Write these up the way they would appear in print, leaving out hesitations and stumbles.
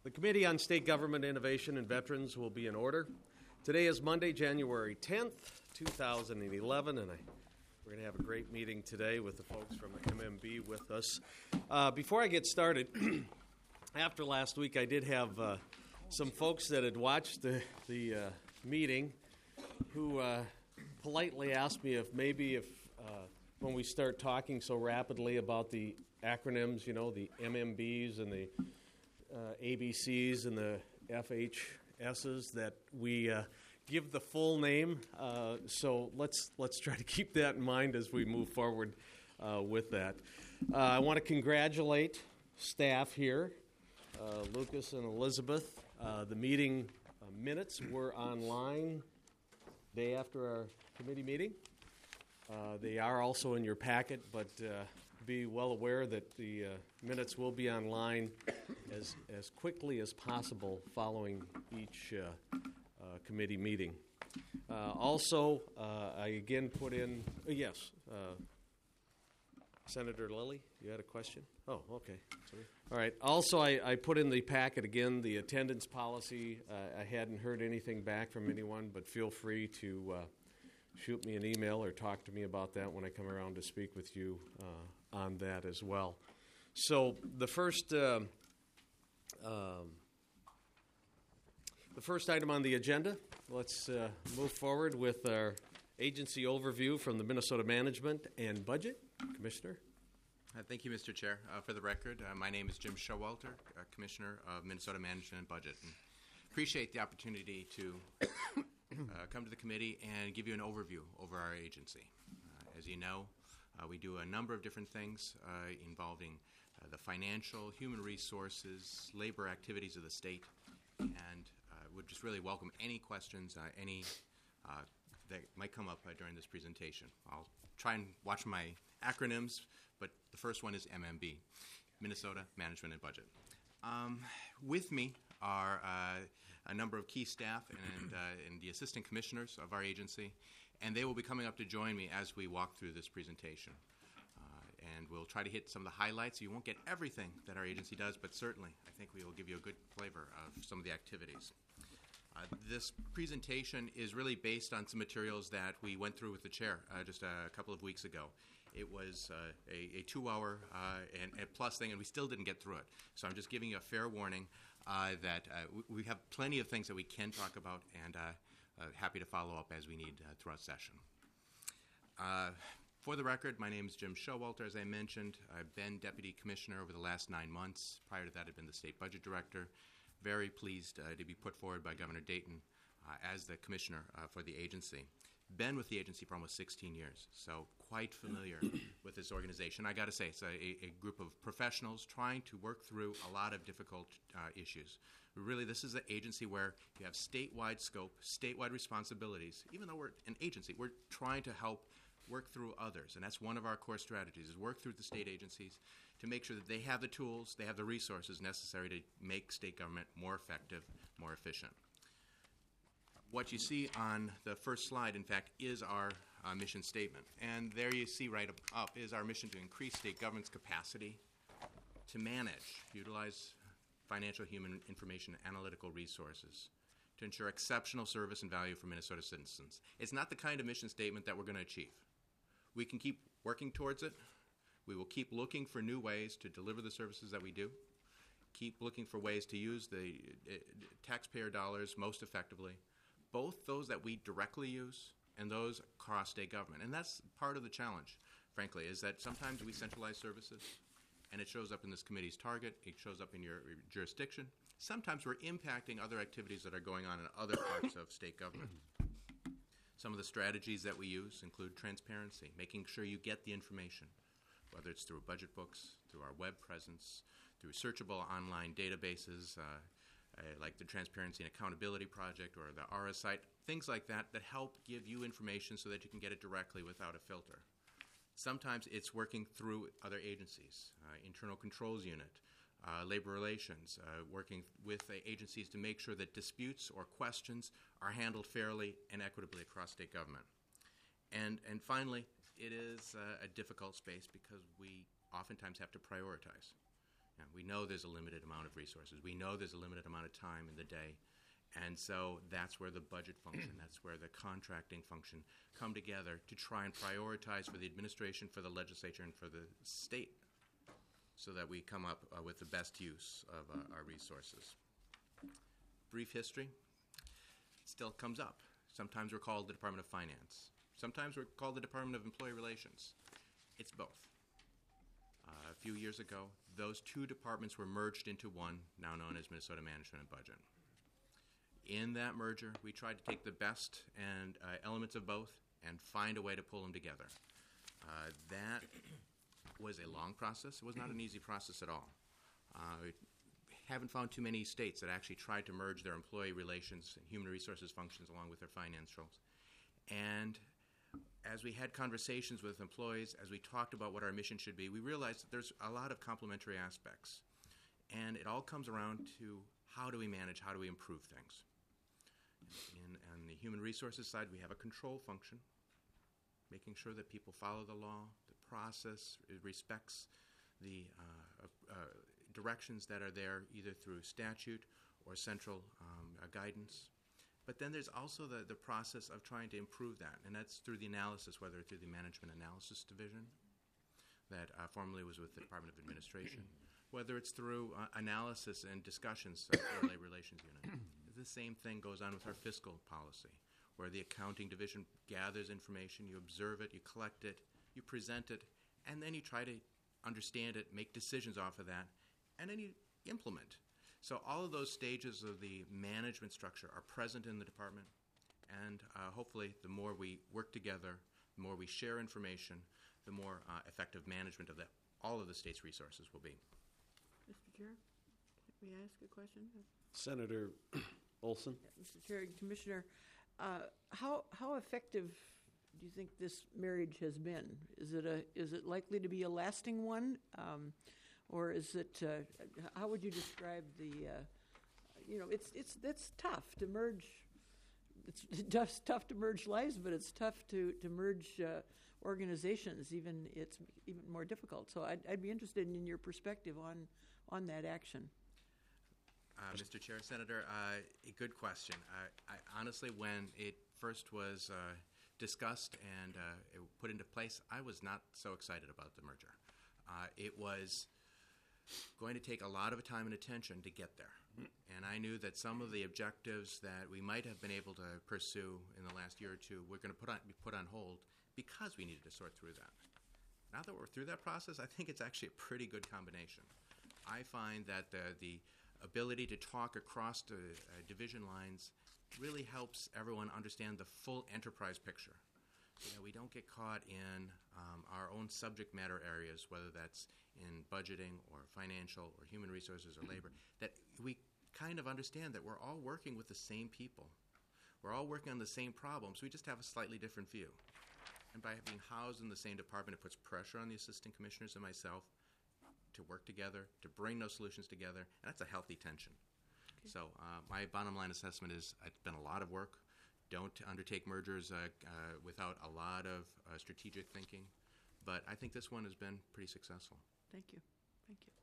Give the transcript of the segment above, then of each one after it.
The Committee on State Government Innovation and Veterans will be in order. Today is Monday, January 10th, 2011, and we're going to have a great meeting today with the folks from MMB with us. Before I get started, after last week I did have some folks that had watched the meeting who politely asked me if when we start talking so rapidly about the acronyms, the MMBs and the ABCs and the FHSs, that we give the full name. So let's try to keep that in mind as we move forward with that. I want to congratulate staff here, Lucas and Elizabeth. The meeting minutes were online day after our committee meeting. They are also in your packet, but be well aware that the minutes will be online as quickly as possible following each committee meeting. Also, I again put in, yes, Senator Lilly, you had a question? Oh, okay. Sorry. All right. Also, I put in the packet again the attendance policy. I hadn't heard anything back from anyone, but feel free to shoot me an email or talk to me about that when I come around to speak with you on that as well. So the first item on the agenda, let's move forward with our agency overview from the Minnesota Management and Budget. Commissioner. Thank you, Mr. Chair. For the record, my name is Jim Showalter, Commissioner of Minnesota Management and Budget. And appreciate the opportunity to come to the committee and give you an overview over our agency. As you know, we do a number of different things involving the financial, human resources, labor activities of the state, and would just really welcome any questions, that might come up during this presentation. I'll try and watch my acronyms, but the first one is MMB, Minnesota Management and Budget. With me are a number of key staff and the assistant commissioners of our agency, and they will be coming up to join me as we walk through this presentation. And we'll try to hit some of the highlights. You won't get everything that our agency does, but certainly I think we will give you a good flavor of some of the activities. This presentation is really based on some materials that we went through with the chair just a couple of weeks ago. It was a 2-hour and plus thing, and we still didn't get through it. So I'm just giving you a fair warning that we have plenty of things that we can talk about, and happy to follow up as we need throughout session. For the record, my name is Jim Showalter. As I mentioned, I've been Deputy Commissioner over the last 9 months. Prior to that, I've been the State Budget Director. Very pleased to be put forward by Governor Dayton as the Commissioner for the agency. Been with the agency for almost 16 years, so quite familiar with this organization. I got to say, it's a group of professionals trying to work through a lot of difficult issues. Really, this is an agency where you have statewide scope, statewide responsibilities. Even though we're an agency, we're trying to help work through others, and that's one of our core strategies, is work through the state agencies to make sure that they have the tools, they have the resources necessary to make state government more effective, more efficient. What you see on the first slide, in fact, is our mission statement. And there you see right up is our mission to increase state government's capacity to manage, utilize financial, human, information, analytical resources to ensure exceptional service and value for Minnesota citizens. It's not the kind of mission statement that we're going to achieve. We can keep working towards it. We will keep looking for new ways to deliver the services that we do, keep looking for ways to use the taxpayer dollars most effectively, both those that we directly use and those across state government. And that's part of the challenge, frankly, is that sometimes we centralize services, and it shows up in this committee's target, it shows up in your jurisdiction. Sometimes we're impacting other activities that are going on in other parts of state government. Some of the strategies that we use include transparency, making sure you get the information, whether it's through budget books, through our web presence, through searchable online databases like the Transparency and Accountability Project or the ARA site, things like that help give you information so that you can get it directly without a filter. Sometimes it's working through other agencies, Internal Controls Unit, labor relations, working with agencies to make sure that disputes or questions are handled fairly and equitably across state government. And finally, it is a difficult space because we oftentimes have to prioritize. Now, we know there's a limited amount of resources. We know there's a limited amount of time in the day. And so that's where the budget function, that's where the contracting function come together to try and prioritize for the administration, for the legislature, and for the state so that we come up with the best use of our resources. Brief history still comes up. Sometimes we're called the Department of Finance. Sometimes we're called the Department of Employee Relations. It's both. A few years ago, those two departments were merged into one, now known as Minnesota Management and Budget. In that merger, we tried to take the best and elements of both and find a way to pull them together. That was a long process. It was not an easy process at all. We haven't found too many states that actually tried to merge their employee relations and human resources functions along with their financials. And as we had conversations with employees, as we talked about what our mission should be, we realized that there's a lot of complementary aspects. And it all comes around to how do we manage, how do we improve things. On the human resources side, we have a control function, making sure that people follow the law, the process, it respects the directions that are there either through statute or central guidance. But then there's also the process of trying to improve that, and that's through the analysis, whether through the Management Analysis Division that formerly was with the Department of Administration, whether it's through analysis and discussions of the Labor Relations Unit. The same thing goes on with our fiscal policy, where the accounting division gathers information, you observe it, you collect it, you present it, and then you try to understand it, make decisions off of that, and then you implement. So all of those stages of the management structure are present in the department, and hopefully the more we work together, the more we share information, the more effective management of all of the state's resources will be. Mr. Chair, may I ask a question? Senator Olson? Mr. Chair, Commissioner, how effective do you think this marriage has been? Is it likely to be a lasting one, or is it? How would you describe the? It's tough to merge. It's tough to merge lives, but it's tough to merge organizations. It's even more difficult. So I'd be interested in your perspective on that action. Mr. Chair, Senator, a good question. I honestly, when it first was discussed and it put into place, I was not so excited about the merger. It was going to take a lot of time and attention to get there. And I knew that some of the objectives that we might have been able to pursue in the last year or two were going to be put on hold because we needed to sort through that. Now that we're through that process, I think it's actually a pretty good combination. I find that the ability to talk across the division lines really helps everyone understand the full enterprise picture. So that we don't get caught in our own subject matter areas, whether that's in budgeting or financial or human resources or labor, that we kind of understand that we're all working with the same people. We're all working on the same problems. We just have a slightly different view. And by being housed in the same department, it puts pressure on the assistant commissioners and myself to work together, to bring those solutions together, and that's a healthy tension. Okay. So my bottom line assessment is it's been a lot of work. Don't undertake mergers without a lot of strategic thinking, but I think this one has been pretty successful. Thank you. Thank you.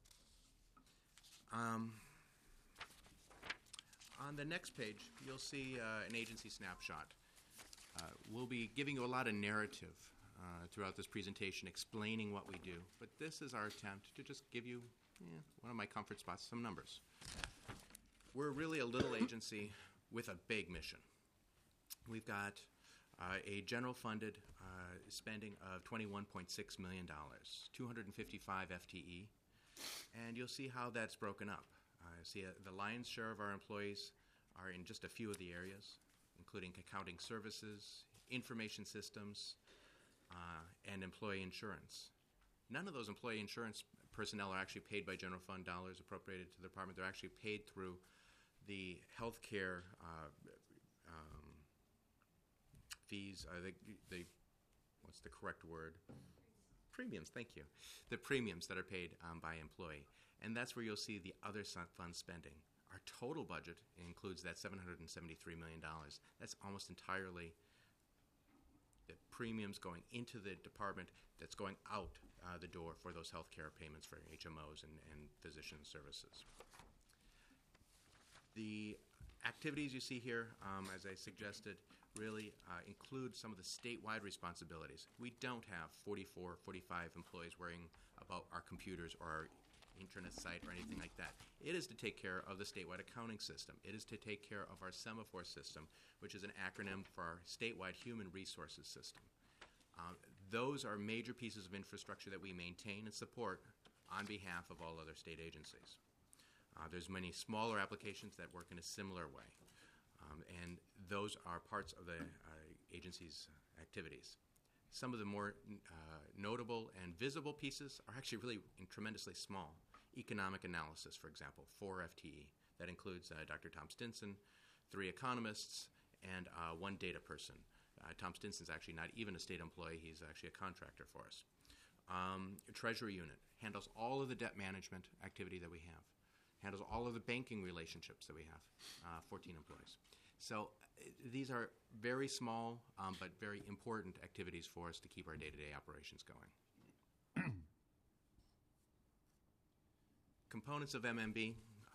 On the next page, you'll see an agency snapshot. We'll be giving you a lot of narrative throughout this presentation, explaining what we do. But this is our attempt to just give you one of my comfort spots, some numbers. We're really a little agency with a big mission. We've got a general funded spending of $21.6 million, 255 FTE, and you'll see how that's broken up. See the lion's share of our employees are in just a few of the areas, including accounting services, information systems, and employee insurance. None of those employee insurance personnel are actually paid by general fund dollars appropriated to the department. They're actually paid through the health care fees, what's the correct word? Premiums, thank you. The premiums that are paid by employee. And that's where you'll see the other fund spending. Our total budget includes that $773 million. That's almost entirely the premiums going into the department that's going out the door for those health care payments for HMOs and physician services. The activities you see here, as I suggested, really include some of the statewide responsibilities. We don't have 44, 45 employees worrying about our computers or our intranet site or anything like that. It is to take care of the statewide accounting system. It is to take care of our semaphore system, which is an acronym for our statewide human resources system. Those are major pieces of infrastructure that we maintain and support on behalf of all other state agencies. There's many smaller applications that work in a similar way, and those are parts of the agency's activities. Some of the more notable and visible pieces are actually really tremendously small. Economic analysis, for example, 4 FTE. That includes Dr. Tom Stinson, 3 economists, and 1 data person. Tom Stinson's actually not even a state employee. He's actually a contractor for us. Treasury unit handles all of the debt management activity that we have, handles all of the banking relationships that we have, 14 employees. So these are very small but very important activities for us to keep our day-to-day operations going. Components of MMB.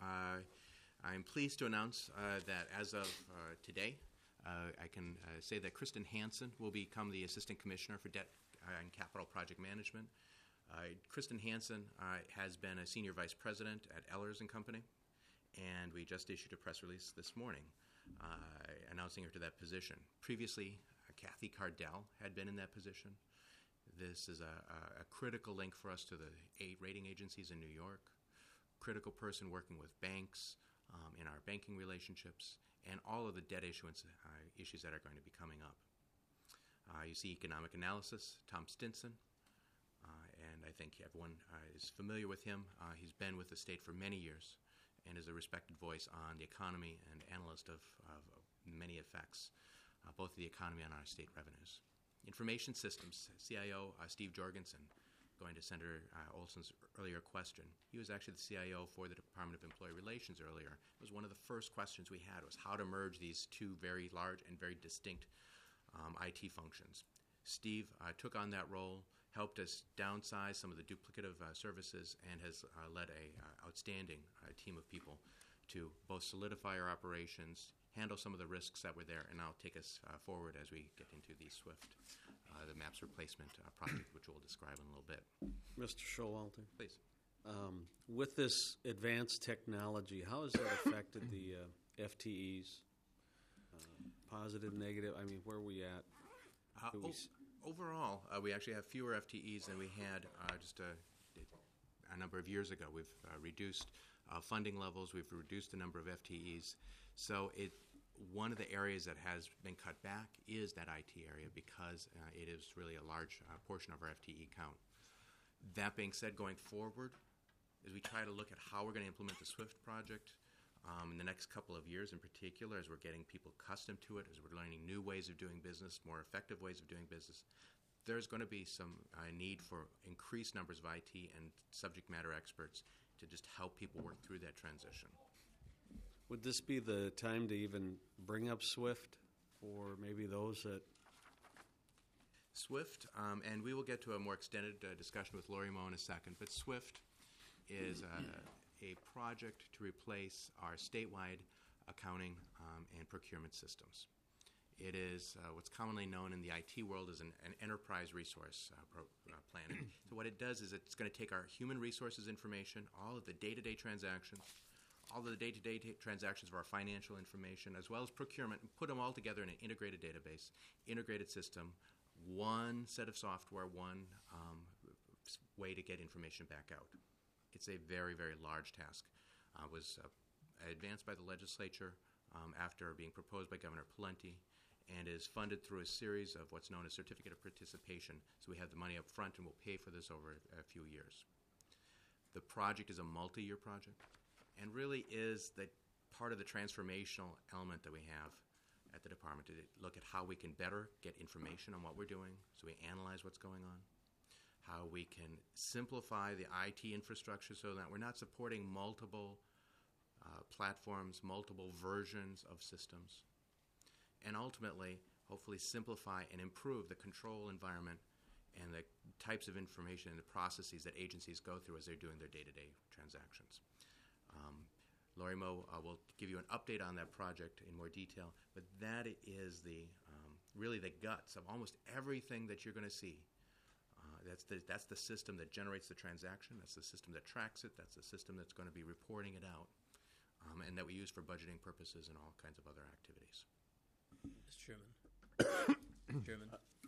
I'm pleased to announce that as of today, I can say that Kristen Hansen will become the Assistant Commissioner for Debt and Capital Project Management. Kristen Hansen has been a Senior Vice President at Ehlers & Company, and we just issued a press release this morning announcing her to that position. Previously, Kathy Cardell had been in that position. This is a critical link for us to the 8 rating agencies in New York, critical person working with banks in our banking relationships, and all of the debt issuance issues that are going to be coming up. You see economic analysis, Tom Stinson, and I think everyone is familiar with him. He's been with the state for many years and is a respected voice on the economy and analyst of many effects, both the economy and our state revenues. Information systems, CIO Steve Jorgensen, going to Senator Olson's earlier question. He was actually the CIO for the Department of Employee Relations earlier. It was one of the first questions we had was how to merge these 2 very large and very distinct IT functions. Steve took on that role, helped us downsize some of the duplicative services, and has led an outstanding team of people to both solidify our operations, handle some of the risks that were there, and now take us forward as we get into the SWIFT, the MAPS replacement project, which we'll describe in a little bit. Mr. Showalter, Please. with this advanced technology, how has that affected the FTEs? Positive, negative? I mean, where are we at? Overall, we actually have fewer FTEs than we had just a number of years ago. We've reduced funding levels. We've reduced the number of FTEs. So one of the areas that has been cut back is that IT area because it is really a large portion of our FTE count. That being said, going forward, as we try to look at how we're going to implement the SWIFT project in the next couple of years in particular, as we're getting people accustomed to it, as we're learning new ways of doing business, more effective ways of doing business, there's going to be some need for increased numbers of IT and subject matter experts to just help people work through that transition. Would this be the time to even bring up SWIFT for maybe those that... SWIFT, and we will get to a more extended discussion with Lori Moe in a second, but SWIFT is a project to replace our statewide accounting and procurement systems. It is what's commonly known in the IT world as an enterprise resource plan. So what it does is it's going to take our human resources information, all of the day-to-day transactions, all of the day-to-day transactions of our financial information, as well as procurement, and put them all together in an integrated database, integrated system, one set of software, one way to get information back out. It's a very, very large task. It was advanced by the legislature after being proposed by Governor Pawlenty and is funded through a series of what's known as certificate of participation. So we have the money up front and we'll pay for this over a few years. The project is a multi-year project and really is the part of the transformational element that we have at the department to look at how we can better get information on what we're doing so we analyze what's going on, how we can simplify the IT infrastructure so that we're not supporting multiple platforms, multiple versions of systems, and ultimately, hopefully simplify and improve the control environment and the types of information and the processes that agencies go through as they're doing their day-to-day transactions. Lori Moe will give you an update on that project in more detail, but that is really the guts of almost everything that you're going to see. That's the system that generates the transaction. That's the system that tracks it. That's the system that's going to be reporting it out, and that we use for budgeting purposes and all kinds of other activities. Mr. Chairman. Chairman.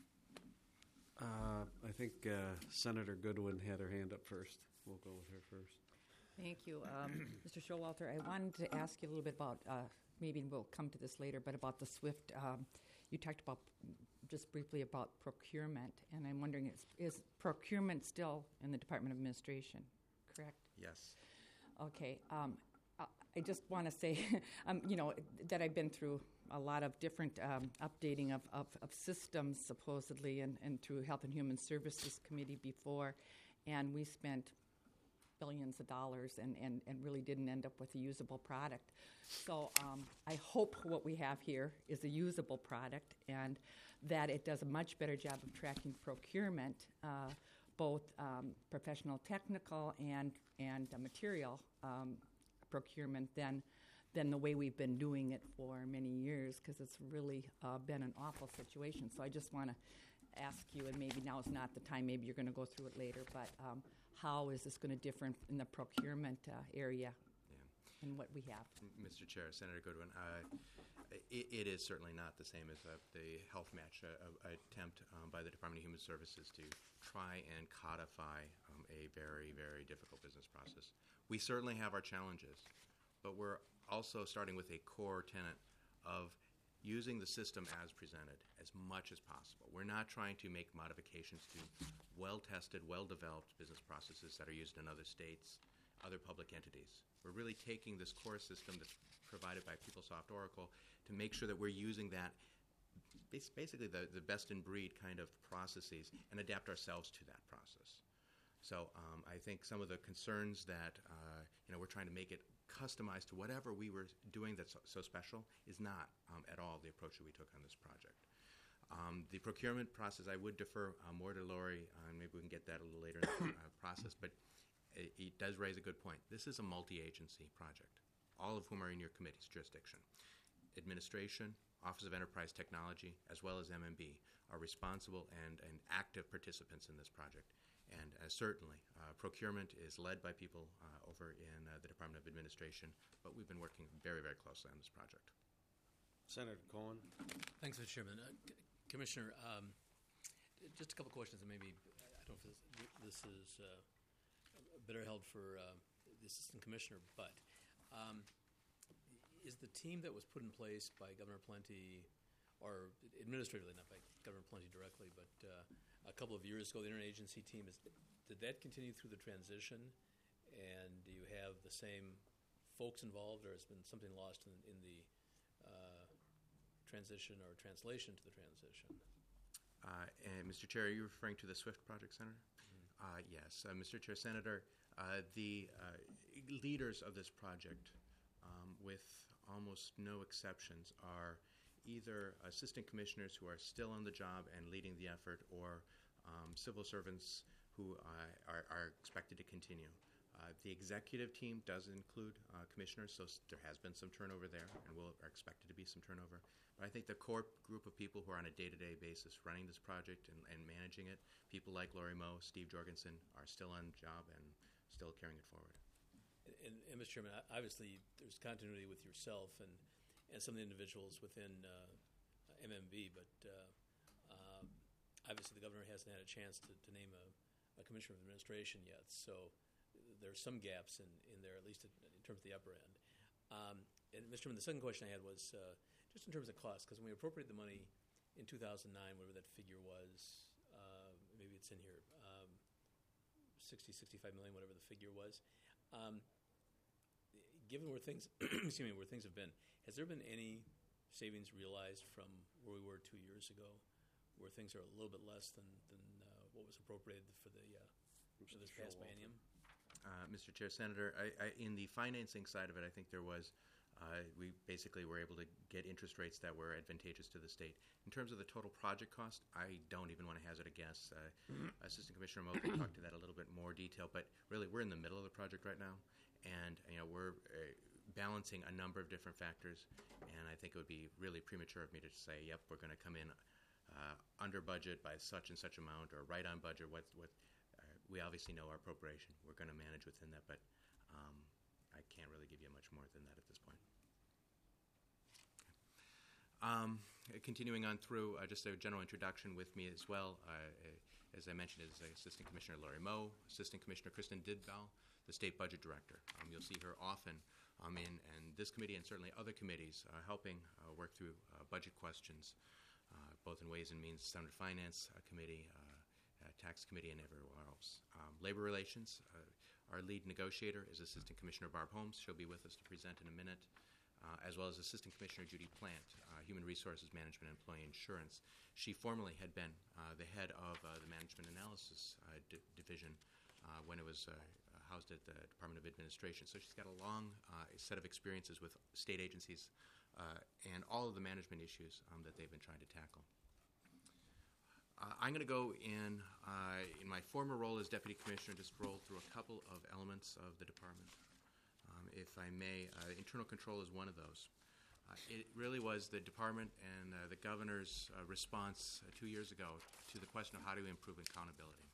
I think Senator Goodwin had her hand up first. We'll go with her first. Thank you. Mr. Showalter, I wanted to ask you a little bit about, maybe we'll come to this later, but about the SWIFT. You talked about just briefly about procurement, and I'm wondering, is procurement still in the Department of Administration, correct? Yes. Okay. I just want to say, that I've been through a lot of different updating of systems, supposedly, and through Health and Human Services Committee before, and we spent billions of dollars and really didn't end up with a usable product. So I hope what we have here is a usable product and that it does a much better job of tracking procurement, both professional technical and material procurement than the way we've been doing it for many years, because it's really been an awful situation. So I just want to ask you, and maybe now is not the time, maybe you're going to go through it later, but how is this going to differ in the procurement area and what we have? Mr. Chair, Senator Goodwin, it is certainly not the same as the health match attempt by the Department of Human Services to try and codify a very, very difficult business process. We certainly have our challenges, but we're also starting with a core tenet of using the system as presented as much as possible. We're not trying to make modifications to well-tested, well-developed business processes that are used in other states, other public entities. We're really taking this core system that's provided by PeopleSoft Oracle to make sure that we're using that, basically the best-in-breed kind of processes, and adapt ourselves to that process. So I think some of the concerns that we're trying to make it customized to whatever we were doing that's so special is not at all the approach that we took on this project. The procurement process, I would defer more to Lori, and maybe we can get that a little later in the process, but it does raise a good point. This is a multi-agency project, all of whom are in your committee's jurisdiction. Administration, Office of Enterprise Technology, as well as MMB, are responsible and active participants in this project. And certainly, procurement is led by people over in the Department of Administration, but we've been working very, very closely on this project. Senator Cohen. Thanks, Mr. Chairman. Commissioner, just a couple questions, and maybe, I don't know if this is better held for the Assistant Commissioner, but is the team that was put in place by Governor Plenty, or administratively, not by Governor Plenty directly, but a couple of years ago, the interagency team, did that continue through the transition? And do you have the same folks involved, or has been something lost in the transition or translation to the transition? And Mr. Chair, are you referring to the SWIFT project, Senator? Mm-hmm. Yes. Mr. Chair, Senator, the leaders of this project, with almost no exceptions, are either assistant commissioners who are still on the job and leading the effort, or civil servants who are expected to continue. The executive team does include commissioners, so there has been some turnover there, and are expected to be some turnover. But I think the core group of people who are on a day-to-day basis running this project and managing it, people like Lori Moe, Steve Jorgensen, are still on job and still carrying it forward. And Mr. Chairman, obviously there's continuity with yourself and some of the individuals within MMB, but obviously the governor hasn't had a chance to name a commissioner of administration yet, so there's some gaps in there, at least in terms of the upper end. And Mr. Chairman, the second question I had was just in terms of cost, because when we appropriated the money in 2009, whatever that figure was, maybe it's in here, 65 million, whatever the figure was. Given where things, where things have been, has there been any savings realized from where we were 2 years ago, where things are a little bit less than what was appropriated for this past biennium? Mr. Chair, Senator, in the financing side of it, I think there was We basically were able to get interest rates that were advantageous to the state. In terms of the total project cost, I don't even want to hazard a guess. Assistant Commissioner Moe can talk to that a little bit more detail, but really we're in the middle of the project right now, and we're balancing a number of different factors, and I think it would be really premature of me to say, yep, we're going to come in under budget by such and such amount or right on budget. We obviously know our appropriation. We're going to manage within that, but I can't really give you much more than that at this point. Continuing on through, just a general introduction with me as well. As I mentioned, is Assistant Commissioner Lori Moe, Assistant Commissioner Kristen Didval, the State Budget Director. You'll see her often in this committee and certainly other committees helping work through budget questions, both in Ways and Means, Senate Finance Committee, Tax Committee, and everywhere else. Labor Relations, our lead negotiator is Assistant Commissioner Barb Holmes. She'll be with us to present in a minute. As well as Assistant Commissioner Judy Plant, Human Resources Management and Employee Insurance. She formerly had been the head of the Management Analysis Division when it was housed at the Department of Administration. So she's got a long set of experiences with state agencies and all of the management issues that they've been trying to tackle. I'm going to go in my former role as Deputy Commissioner, just roll through a couple of elements of the department. If I may, internal control is one of those. It really was the department and the governor's response 2 years ago to the question of how do we improve accountability.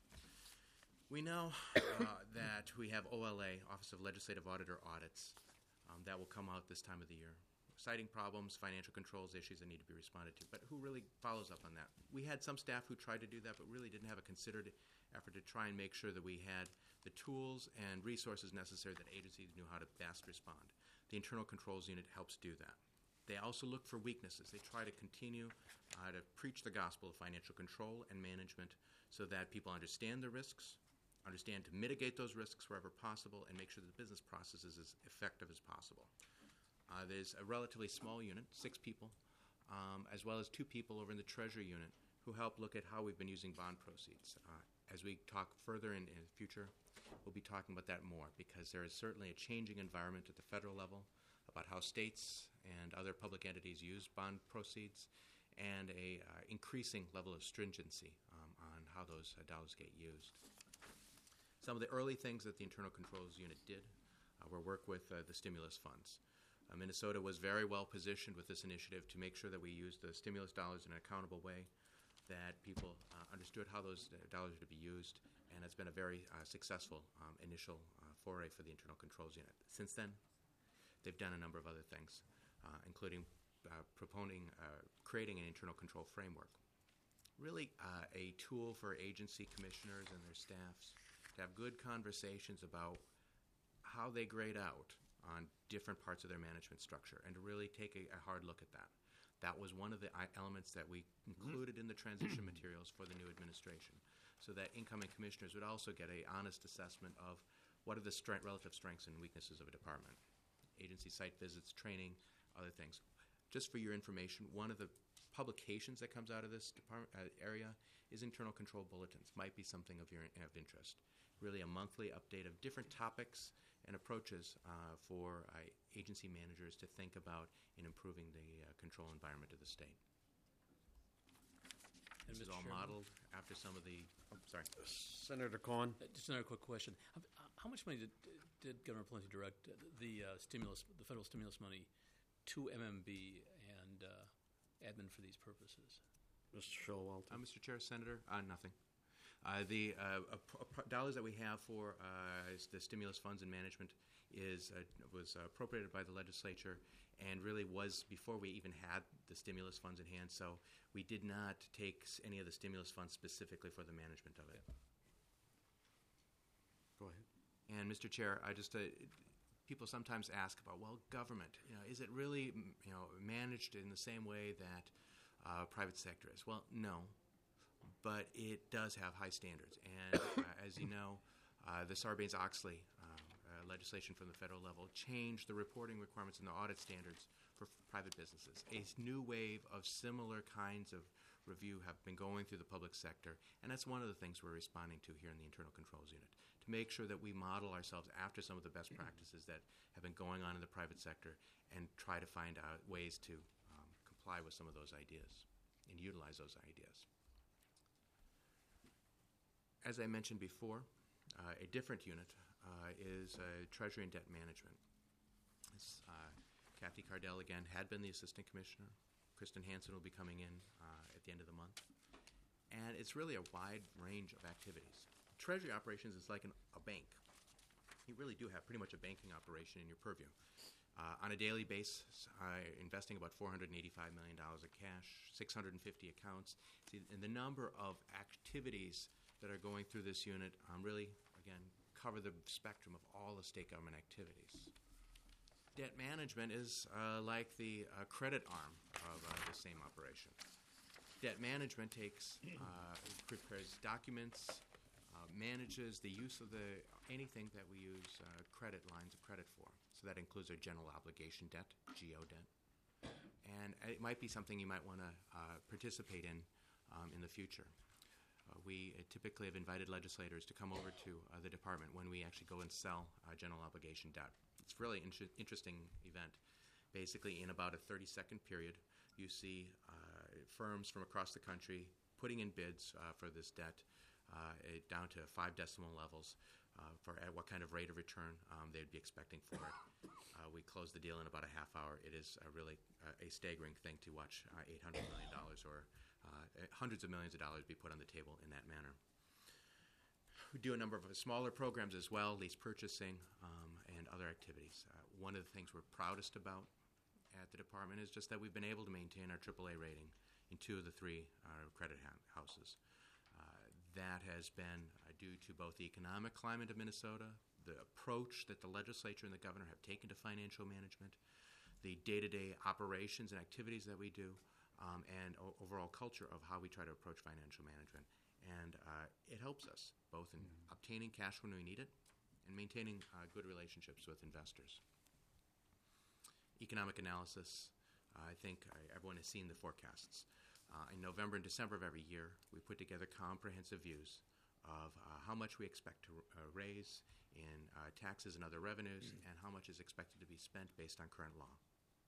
We know that we have OLA, Office of Legislative Auditor audits, that will come out this time of the year, citing problems, financial controls issues that need to be responded to. But who really follows up on that? We had some staff who tried to do that, but really didn't have a considered effort to try and make sure that we had the tools and resources necessary that agencies knew how to best respond. The Internal Controls Unit helps do that. They also look for weaknesses. They try to continue to preach the gospel of financial control and management so that people understand the risks, understand to mitigate those risks wherever possible, and make sure that the business process is as effective as possible. There's a relatively small unit, 6 people, as well as 2 people over in the Treasury Unit who help look at how we've been using bond proceeds. As we talk further in the future, we'll be talking about that more because there is certainly a changing environment at the federal level about how states and other public entities use bond proceeds and a increasing level of stringency on how those dollars get used. Some of the early things that the Internal Controls Unit did were work with the stimulus funds. Minnesota was very well positioned with this initiative to make sure that we used the stimulus dollars in an accountable way, that people understood how those dollars were to be used, and it's been a very successful initial foray for the Internal Controls Unit. Since then, they've done a number of other things, including creating an internal control framework. Really a tool for agency commissioners and their staffs to have good conversations about how they grade out on different parts of their management structure and to really take a hard look at that. That was one of the elements that we included in the transition materials for the new administration, so that incoming commissioners would also get an honest assessment of what are the relative strengths and weaknesses of a department. Agency site visits, training, other things. Just for your information, one of the publications that comes out of this area is Internal Control Bulletins. Might be something of interest. Really a monthly update of different topics and approaches for agency managers to think about in improving the control environment of the state. And This is Mr. all Chairman? modeled after some of the... sorry. Senator Cohen. Just another quick question. How much money did Governor Pawlenty direct the federal stimulus money to MMB and admin for these purposes? Mr. Showalter. Mr. Chair, Senator, nothing. The dollars that we have for the stimulus funds and management was appropriated by the legislature and really was before we even had the stimulus funds in hand, so we did not take any of the stimulus funds specifically for the management of it. Go ahead. And Mr. Chair, I just people sometimes ask about, well, government, is it really managed in the same way that private sector is? Well, no. But it does have high standards. And as you know, the Sarbanes-Oxley legislation from the federal level changed the reporting requirements and the audit standards for private businesses. A new wave of similar kinds of review have been going through the public sector, and that's one of the things we're responding to here in the Internal Controls Unit, to make sure that we model ourselves after some of the best practices that have been going on in the private sector and try to find out ways to comply with some of those ideas and utilize those ideas. As I mentioned before, a different unit is Treasury and Debt Management. Kathy Cardell, again, had been the Assistant Commissioner. Kristen Hansen will be coming in at the end of the month. And it's really a wide range of activities. Treasury operations is like a bank. You really do have pretty much a banking operation in your purview. On a daily basis, investing about $485 million of cash, 650 accounts. And the number of activities that are going through this unit really, again, cover the spectrum of all the state government activities. Debt management is like the credit arm of the same operation. Debt management prepares documents, manages the use of anything that we use credit lines of credit for. So that includes our general obligation debt, GO debt. And it might be something you might want to participate in the future. We typically have invited legislators to come over to the department when we actually go and sell general obligation debt. It's a really interesting event. Basically, in about a 30-second period, you see firms from across the country putting in bids for this debt down to 5 decimal levels for at what kind of rate of return they'd be expecting for it. We close the deal in about a half hour. It is really a staggering thing to watch $800 million or hundreds of millions of dollars be put on the table in that manner. We do a number of smaller programs as well, lease purchasing and other activities. One of the things we're proudest about at the department is just that we've been able to maintain our AAA rating in 2 of the 3 credit houses. That has been due to both the economic climate of Minnesota, the approach that the legislature and the governor have taken to financial management, the day-to-day operations and activities that we do, and overall culture of how we try to approach financial management. And it helps us both in obtaining cash when we need it and maintaining good relationships with investors. Economic analysis, I think everyone has seen the forecasts. In November and December of every year, we put together comprehensive views of how much we expect to raise in taxes and other revenues and how much is expected to be spent based on current law.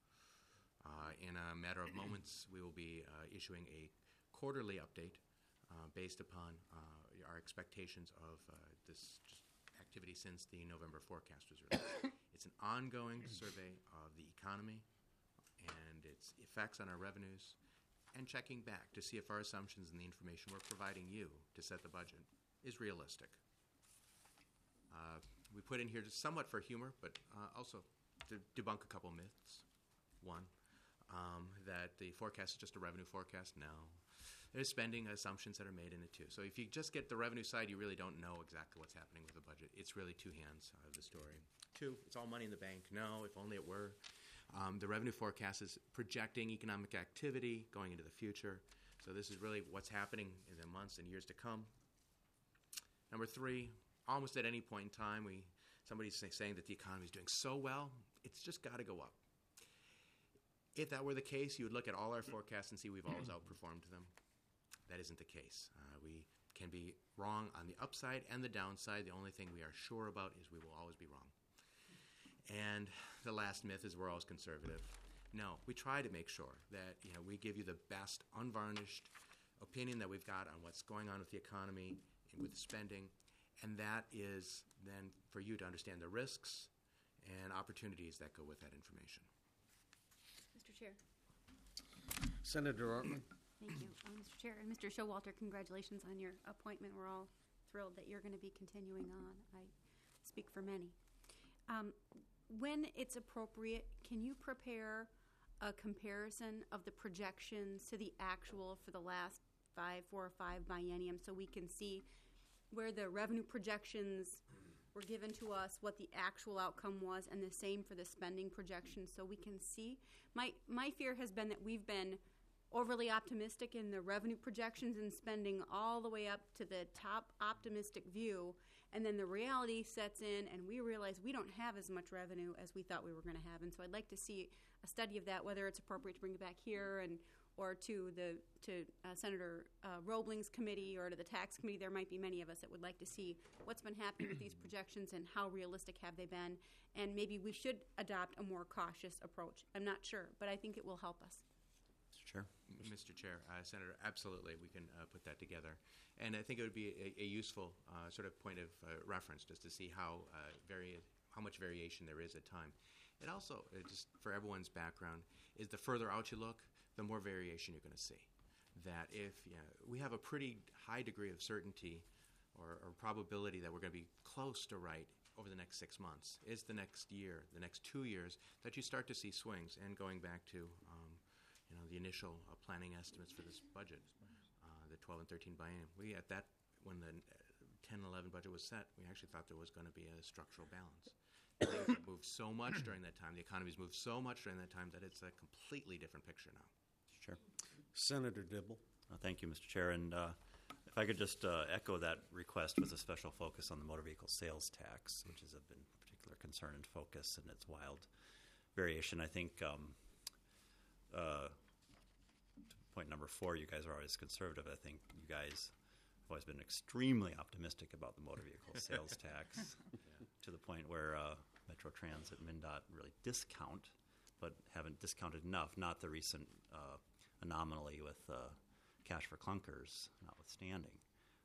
In a matter of moments, we will be issuing a quarterly update based upon our expectations of this activity since the November forecast was released. It's an ongoing survey of the economy and its effects on our revenues, and checking back to see if our assumptions and the information we're providing you to set the budget is realistic. We put in here just somewhat for humor, but also to debunk a couple myths. One, that the forecast is just a revenue forecast. No. There's spending assumptions that are made in it too. So if you just get the revenue side, you really don't know exactly what's happening with the budget. It's really 2 hands of the story. 2, it's all money in the bank. No, if only it were. The revenue forecast is projecting economic activity going into the future. So this is really what's happening in the months and years to come. Number 3, almost at any point in time, somebody's saying that the economy is doing so well, it's just got to go up. If that were the case, you would look at all our forecasts and see we've always outperformed them. That isn't the case. We can be wrong on the upside and the downside. The only thing we are sure about is we will always be wrong. And the last myth is we're always conservative. No, we try to make sure that we give you the best unvarnished opinion that we've got on what's going on with the economy and with the spending, and that is then for you to understand the risks and opportunities that go with that information. Mr. Chair. Senator Ortman. Thank you. Mr. Chair and Mr. Showalter, congratulations on your appointment. We're all thrilled that you're going to be continuing on. I speak for many. When it's appropriate, can you prepare a comparison of the projections to the actual for the last 4 or 5 biennium so we can see where the revenue projections were given to us, what the actual outcome was, and the same for the spending projections so we can see? My fear has been that we've been overly optimistic in the revenue projections and spending all the way up to the top optimistic view, and then the reality sets in and we realize we don't have as much revenue as we thought we were going to have. And so I'd like to see a study of that, whether it's appropriate to bring it back here or to Senator Roebling's committee or to the tax committee. There might be many of us that would like to see what's been happening with these projections and how realistic have they been, and maybe we should adopt a more cautious approach. I'm not sure, but I think it will help us. Sure. Mr. Chair, Senator, absolutely, we can put that together. And I think it would be a useful sort of point of reference just to see how much variation there is at time. It also, just for everyone's background, is the further out you look, the more variation you're going to see. That if we have a pretty high degree of certainty or probability that we're going to be close to right over the next 6 months, it's the next year, the next 2 years, that you start to see swings. And going back to the initial planning estimates for this budget, the 12 and 13 biennium, when the 10-11 budget was set, we actually thought there was going to be a structural balance. Things have moved so much during that time, the economy's moved so much during that time that it's a completely different picture now. Sure. Senator Dibble. Thank you, Mr. Chair. And if I could just echo that request with a special focus on the motor vehicle sales tax, which has been a particular concern and focus in its wild variation. I think point number 4, you guys are always conservative. I think you guys have always been extremely optimistic about the motor vehicle sales tax to the point where Metro Transit and MnDOT really discount, but haven't discounted enough, not the recent anomaly with cash for clunkers notwithstanding.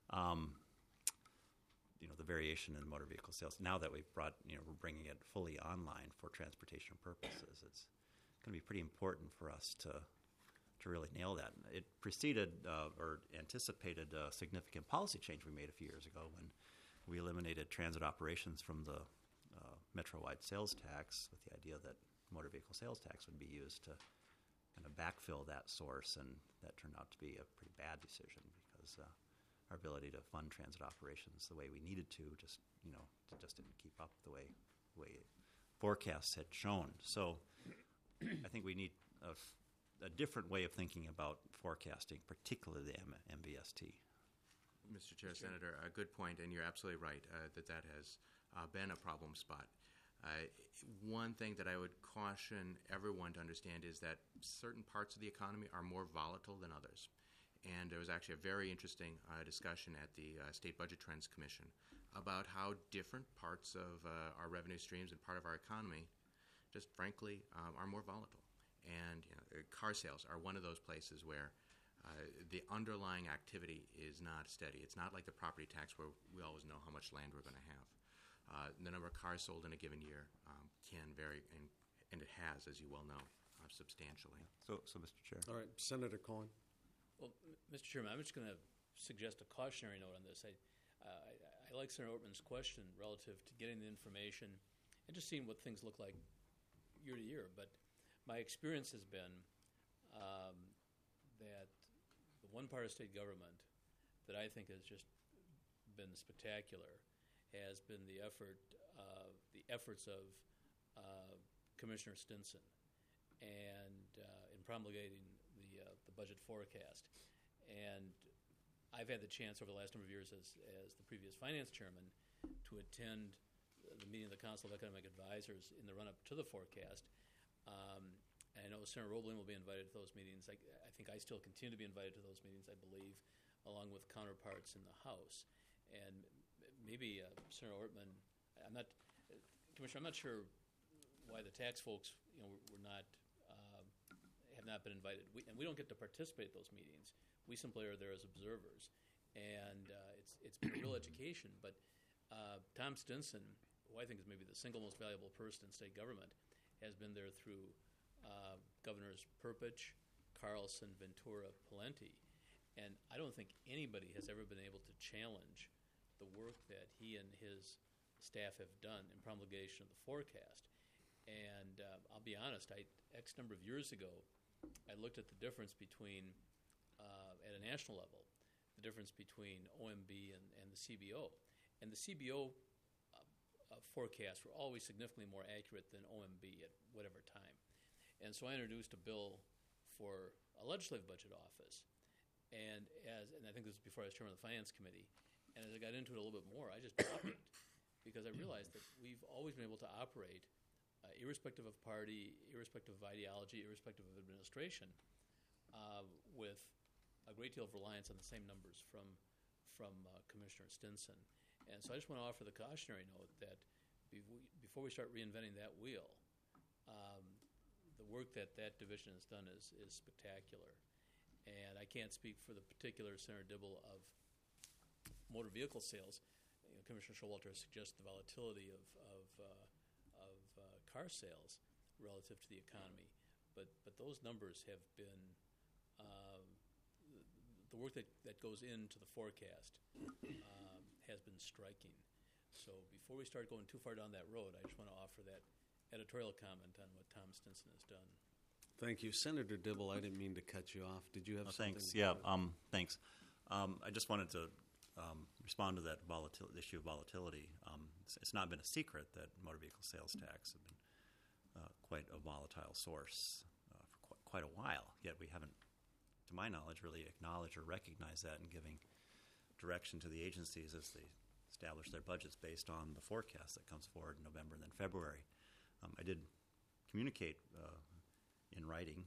The variation in motor vehicle sales, now that we're bringing it fully online for transportation purposes, it's going to be pretty important for us to really nail that. It preceded or anticipated a significant policy change we made a few years ago when we eliminated transit operations from the Metro-wide sales tax with the idea that motor vehicle sales tax would be used to kind of backfill that source, and that turned out to be a pretty bad decision because our ability to fund transit operations the way we needed to just didn't keep up the way forecasts had shown. So I think we need a different way of thinking about forecasting, particularly the MVST. Mr. Chair, Senator, a good point, and you're absolutely right that has been a problem spot. One thing that I would caution everyone to understand is that certain parts of the economy are more volatile than others. And there was actually a very interesting discussion at the State Budget Trends Commission about how different parts of our revenue streams and part of our economy just frankly are more volatile. And car sales are one of those places where the underlying activity is not steady. It's not like the property tax where we always know how much land we're going to have. The number of cars sold in a given year can vary, and it has, as you well know, substantially. So, Mr. Chair. All right, Senator Cohen. Well, Mr. Chairman, I'm just going to suggest a cautionary note on this. I like Senator Ortman's question relative to getting the information and just seeing what things look like year to year. But my experience has been that the one part of state government that I think has just been spectacular has been the efforts of Commissioner Stinson and in promulgating the budget forecast. And I've had the chance over the last number of years as the previous finance chairman to attend the meeting of the Council of Economic Advisors in the run-up to the forecast. And I know Senator Roebling will be invited to those meetings. I think I still continue to be invited to those meetings, I believe, along with counterparts in the House. And maybe Senator Ortman, Commissioner, I'm not sure why the tax folks, were not have not been invited. We don't get to participate at those meetings. We simply are there as observers, and it's been a real education. But Tom Stinson, who I think is maybe the single most valuable person in state government, has been there through Governors Perpich, Carlson, Ventura, Palenti, and I don't think anybody has ever been able to challenge the work that he and his staff have done in promulgation of the forecast. And I'll be honest, X number of years ago, I looked at the difference between, at a national level, the difference between OMB and the CBO. And the CBO forecasts were always significantly more accurate than OMB at whatever time. And so I introduced a bill for a legislative budget office. And I think this was before I was chairman of the Finance Committee. And as I got into it a little bit more, I just dropped it because I realized that we've always been able to operate, irrespective of party, irrespective of ideology, irrespective of administration, with a great deal of reliance on the same numbers from Commissioner Stinson. And so I just want to offer the cautionary note that before we start reinventing that wheel, the work that division has done is spectacular. And I can't speak for the particular Senator Dibble of motor vehicle sales. Commissioner Showalter suggests the volatility of car sales relative to the economy, but those numbers have been the work that goes into the forecast has been striking. So before we start going too far down that road, I just want to offer that editorial comment on what Tom Stinson has done. Thank you. Senator Dibble, I didn't mean to cut you off. Did you have something? Thanks. Yeah, thanks. I just wanted to respond to that issue of volatility. It's not been a secret that motor vehicle sales tax have been quite a volatile source for quite a while, yet we haven't, to my knowledge, really acknowledged or recognized that in giving direction to the agencies as they establish their budgets based on the forecast that comes forward in November and then February. I did communicate in writing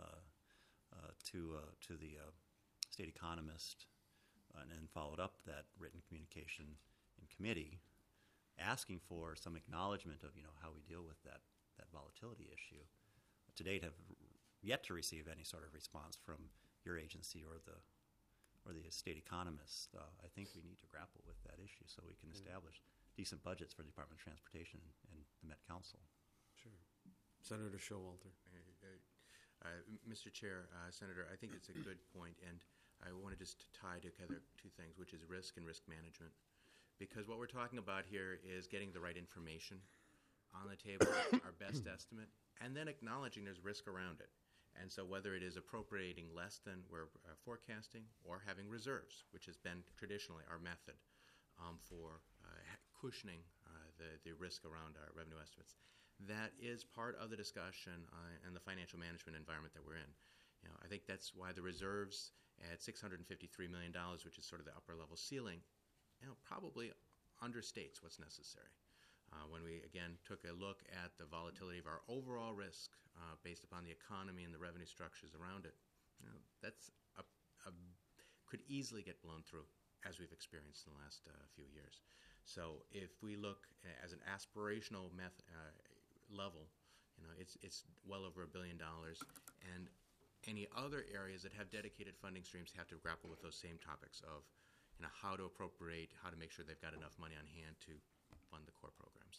to the state economist and followed up that written communication in committee, asking for some acknowledgement of how we deal with that volatility issue. To date, have yet to receive any sort of response from your agency or the state economists. I think we need to grapple with that issue so we can establish decent budgets for the Department of Transportation and the Met Council. Sure. Senator Showalter. Mr. Chair, Senator, I think it's a good point, and I want to just tie together two things, which is risk and risk management. Because what we're talking about here is getting the right information on the table, our best estimate, and then acknowledging there's risk around it. And so whether it is appropriating less than we're forecasting or having reserves, which has been traditionally our method for cushioning the risk around our revenue estimates, that is part of the discussion and the financial management environment that we're in. I think that's why the reserves at $653 million, which is sort of the upper level ceiling, probably understates what's necessary. When we, again, took a look at the volatility of our overall risk based upon the economy and the revenue structures around it, that's could easily get blown through, as we've experienced in the last few years. So if we look as an aspirational level, it's well over $1 billion, and any other areas that have dedicated funding streams have to grapple with those same topics of how to appropriate, how to make sure they've got enough money on hand to fund the core programs.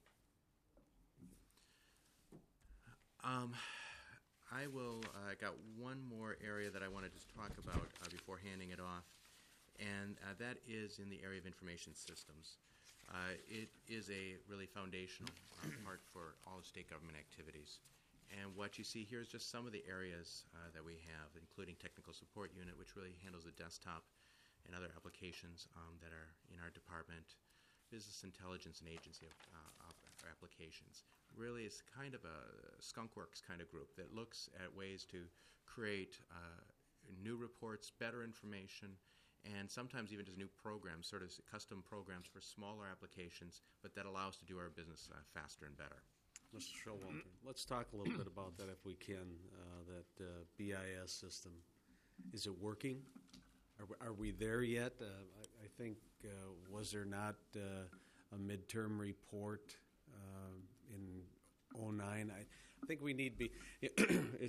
I got one more area that I want to just talk about before handing it off, and that is in the area of information systems. It is a really foundational part for all state government activities. And what you see here is just some of the areas that we have, including Technical Support Unit, which really handles the desktop and other applications that are in our department, Business Intelligence and Agency applications. Really, it's kind of a skunkworks kind of group that looks at ways to create new reports, better information, and sometimes even just new programs, sort of custom programs for smaller applications, but that allow us to do our business faster and better. Mr. Showalter, let's talk a little bit about that if we can, that BIS system. Is it working? Are we there yet? I think, was there not a midterm report in 2009? I think we need to be,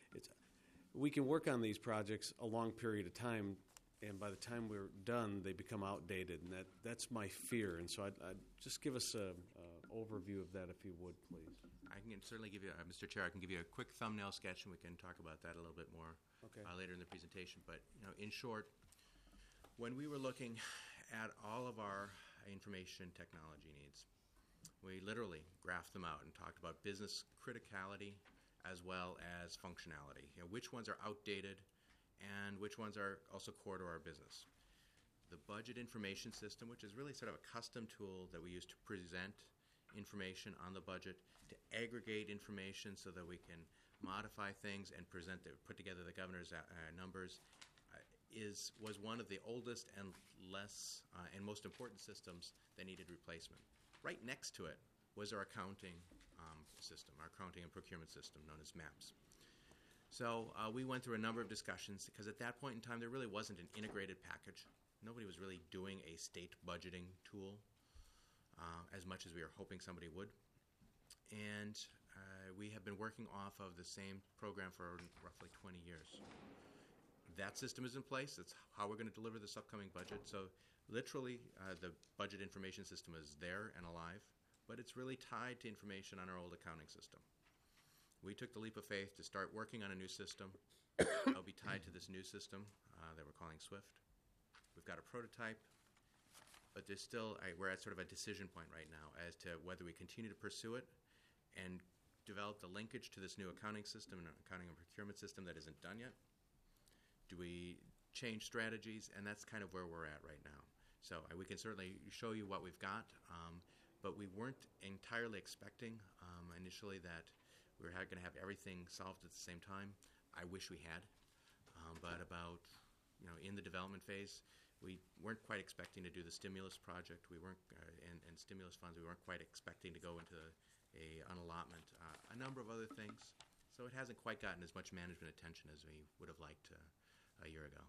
we can work on these projects a long period of time, and by the time we're done, they become outdated, and that's my fear. And so I'd just give us an overview of that, if you would, please. I can certainly give you, Mr. Chair, I can give you a quick thumbnail sketch, and we can talk about that a little bit more later in the presentation. But in short, when we were looking at all of our information technology needs, we literally graphed them out and talked about business criticality as well as functionality. Which ones are outdated and which ones are also core to our business. The budget information system, which is really sort of a custom tool that we use to present information on the budget, to aggregate information so that we can modify things and put together the governor's numbers, was one of the oldest and less and most important systems that needed replacement. Right next to it was our accounting system, our accounting and procurement system known as MAPS. So we went through a number of discussions because at that point in time there really wasn't an integrated package. Nobody was really doing a state budgeting tool as much as we were hoping somebody would. And we have been working off of the same program for roughly 20 years. That system is in place. That's how we're going to deliver this upcoming budget. So literally, the budget information system is there and alive, but it's really tied to information on our old accounting system. We took the leap of faith to start working on a new system. It'll be tied to this new system that we're calling SWIFT. We've got a prototype, but there's still, we're at sort of a decision point right now as to whether we continue to pursue it and develop the linkage to this new accounting system and accounting and procurement system that isn't done yet. Do we change strategies? And that's kind of where we're at right now. So we can certainly show you what we've got, but we weren't entirely expecting initially that we were going to have everything solved at the same time. I wish we had, but about, in the development phase, we weren't quite expecting to do the stimulus project. We weren't, and stimulus funds, we weren't quite expecting to go into an allotment, a number of other things. So it hasn't quite gotten as much management attention as we would have liked a year ago.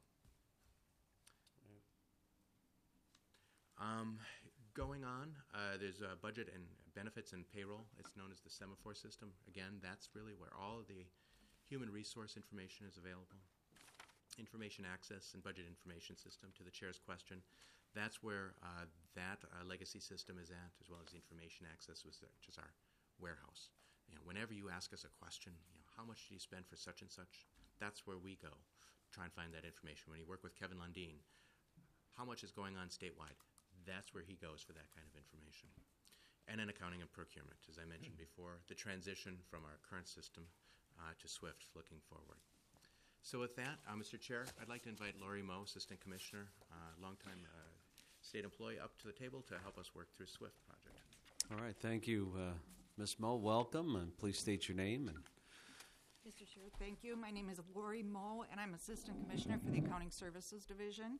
Going on, there's budget and benefits and payroll. It's known as the semaphore system. Again, that's really where all of the human resource information is available. Information access and budget information system, to the chair's question. That's where that legacy system is at, as well as the information access, which is our warehouse. Whenever you ask us a question, how much do you spend for such and such? That's where we go, try and find that information. When you work with Kevin Lundeen, how much is going on statewide? That's where he goes for that kind of information. And in accounting and procurement, as I mentioned before, the transition from our current system to SWIFT looking forward. So with that, Mr. Chair, I'd like to invite Lori Moe, Assistant Commissioner, longtime state employee, up to the table to help us work through SWIFT project. All right, thank you, Ms. Moe. Welcome, and please state your name. And Mr. Chair, thank you. My name is Lori Moe, and I'm Assistant Commissioner for the Accounting Services Division.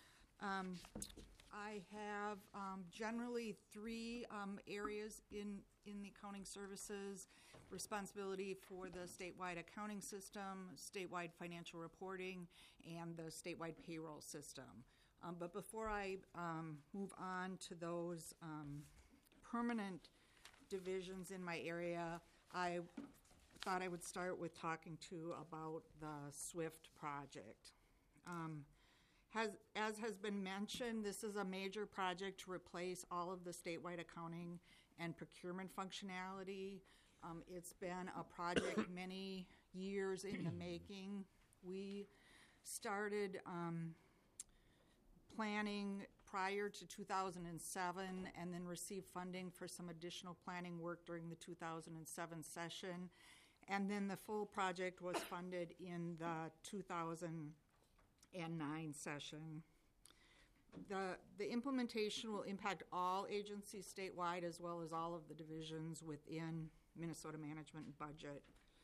I have generally three areas in the accounting services: responsibility for the statewide accounting system, statewide financial reporting, and the statewide payroll system. But before I move on to those permanent divisions in my area, I thought I would start with talking about the SWIFT project. As has been mentioned, this is a major project to replace all of the statewide accounting and procurement functionality. It's been a project many years in the making. We started planning prior to 2007 and then received funding for some additional planning work during the 2007 session. And then the full project was funded in the 2009 session. The implementation will impact all agencies statewide as well as all of the divisions within Minnesota Management and Budget.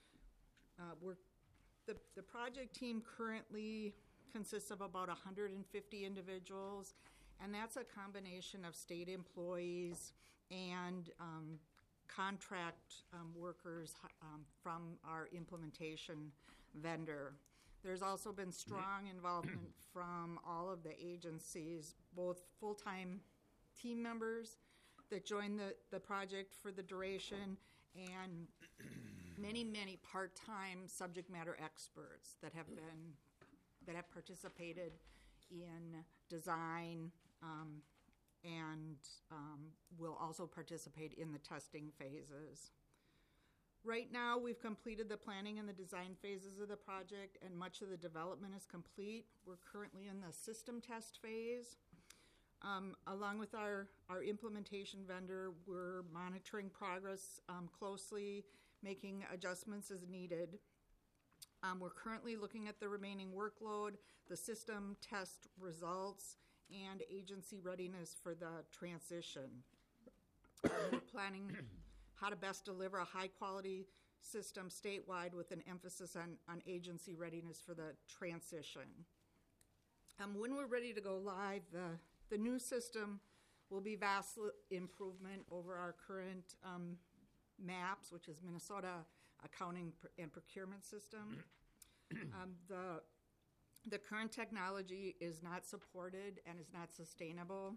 The project team currently consists of about 150 individuals, and that's a combination of state employees and contract workers from our implementation vendor. There's also been strong involvement from all of the agencies, both full-time team members that join the project for the duration and many part-time subject matter experts that have participated in design and will also participate in the testing phases. Right now, we've completed the planning and the design phases of the project, and much of the development is complete. We're currently in the system test phase. Along with our implementation vendor, we're monitoring progress closely, making adjustments as needed. We're currently looking at the remaining workload, the system test results, and agency readiness for the transition. We're planning how to best deliver a high-quality system statewide with an emphasis on agency readiness for the transition. When we're ready to go live, the new system will be vast improvement over our current MAPS, which is Minnesota Accounting and Procurement System. The current technology is not supported and is not sustainable.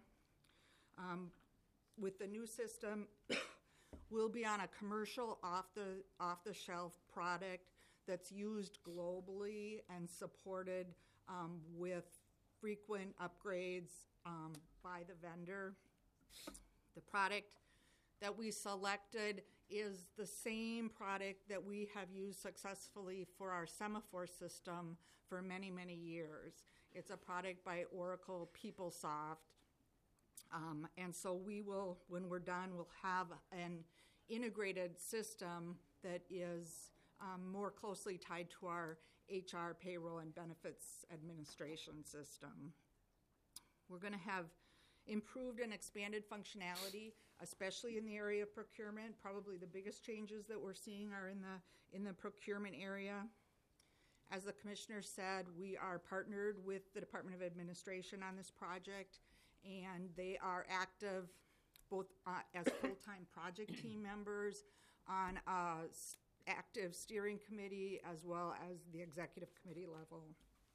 With the new system, we'll be on a commercial off-the-shelf product that's used globally and supported with frequent upgrades by the vendor. The product that we selected is the same product that we have used successfully for our semaphore system for many, many years. It's a product by Oracle PeopleSoft. And so we will, when we're done, we'll have an integrated system that is more closely tied to our HR, payroll, and benefits administration system. We're going to have improved and expanded functionality, especially in the area of procurement. Probably the biggest changes that we're seeing are in the procurement area. As the commissioner said, we are partnered with the Department of Administration on this project, and they are active both as full-time project team members on active steering committee as well as the executive committee level.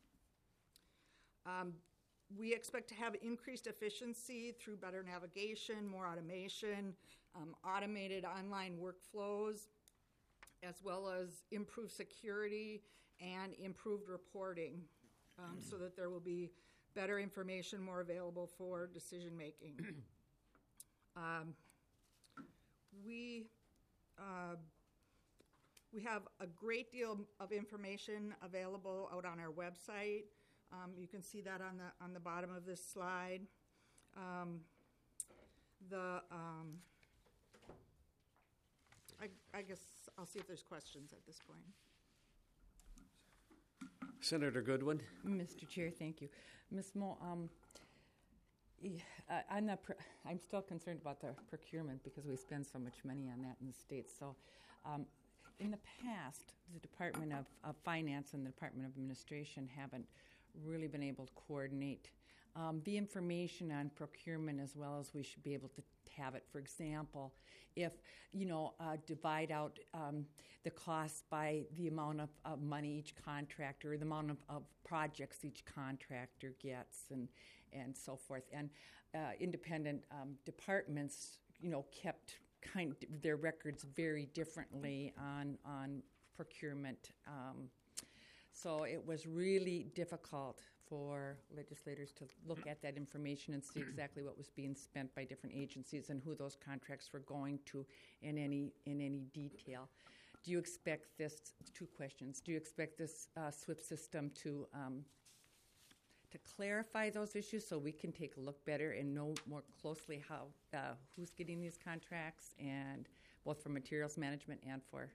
We expect to have increased efficiency through better navigation, more automation, automated online workflows, as well as improved security and improved reporting, so that there will be better information more available for decision making. We have a great deal of information available out on our website. You can see that on the bottom of this slide. I guess I'll see if there's questions at this point. Senator Goodwin. Mr. Chair, thank you. Ms. Moe, I'm still concerned about the procurement because we spend so much money on that in the state. So in the past, the Department of Finance and the Department of Administration haven't really been able to coordinate the information on procurement as well as we should be able to have it. For example, if, divide out the cost by the amount of money each contractor, or the amount of projects each contractor gets, and so forth. And independent departments, kept their records very differently on procurement. So it was really difficult for legislators to look at that information and see exactly what was being spent by different agencies and who those contracts were going to in any detail. Do you expect this? Two questions. Do you expect this SWIP system to clarify those issues so we can take a look better and know more closely how who's getting these contracts, and both for materials management and for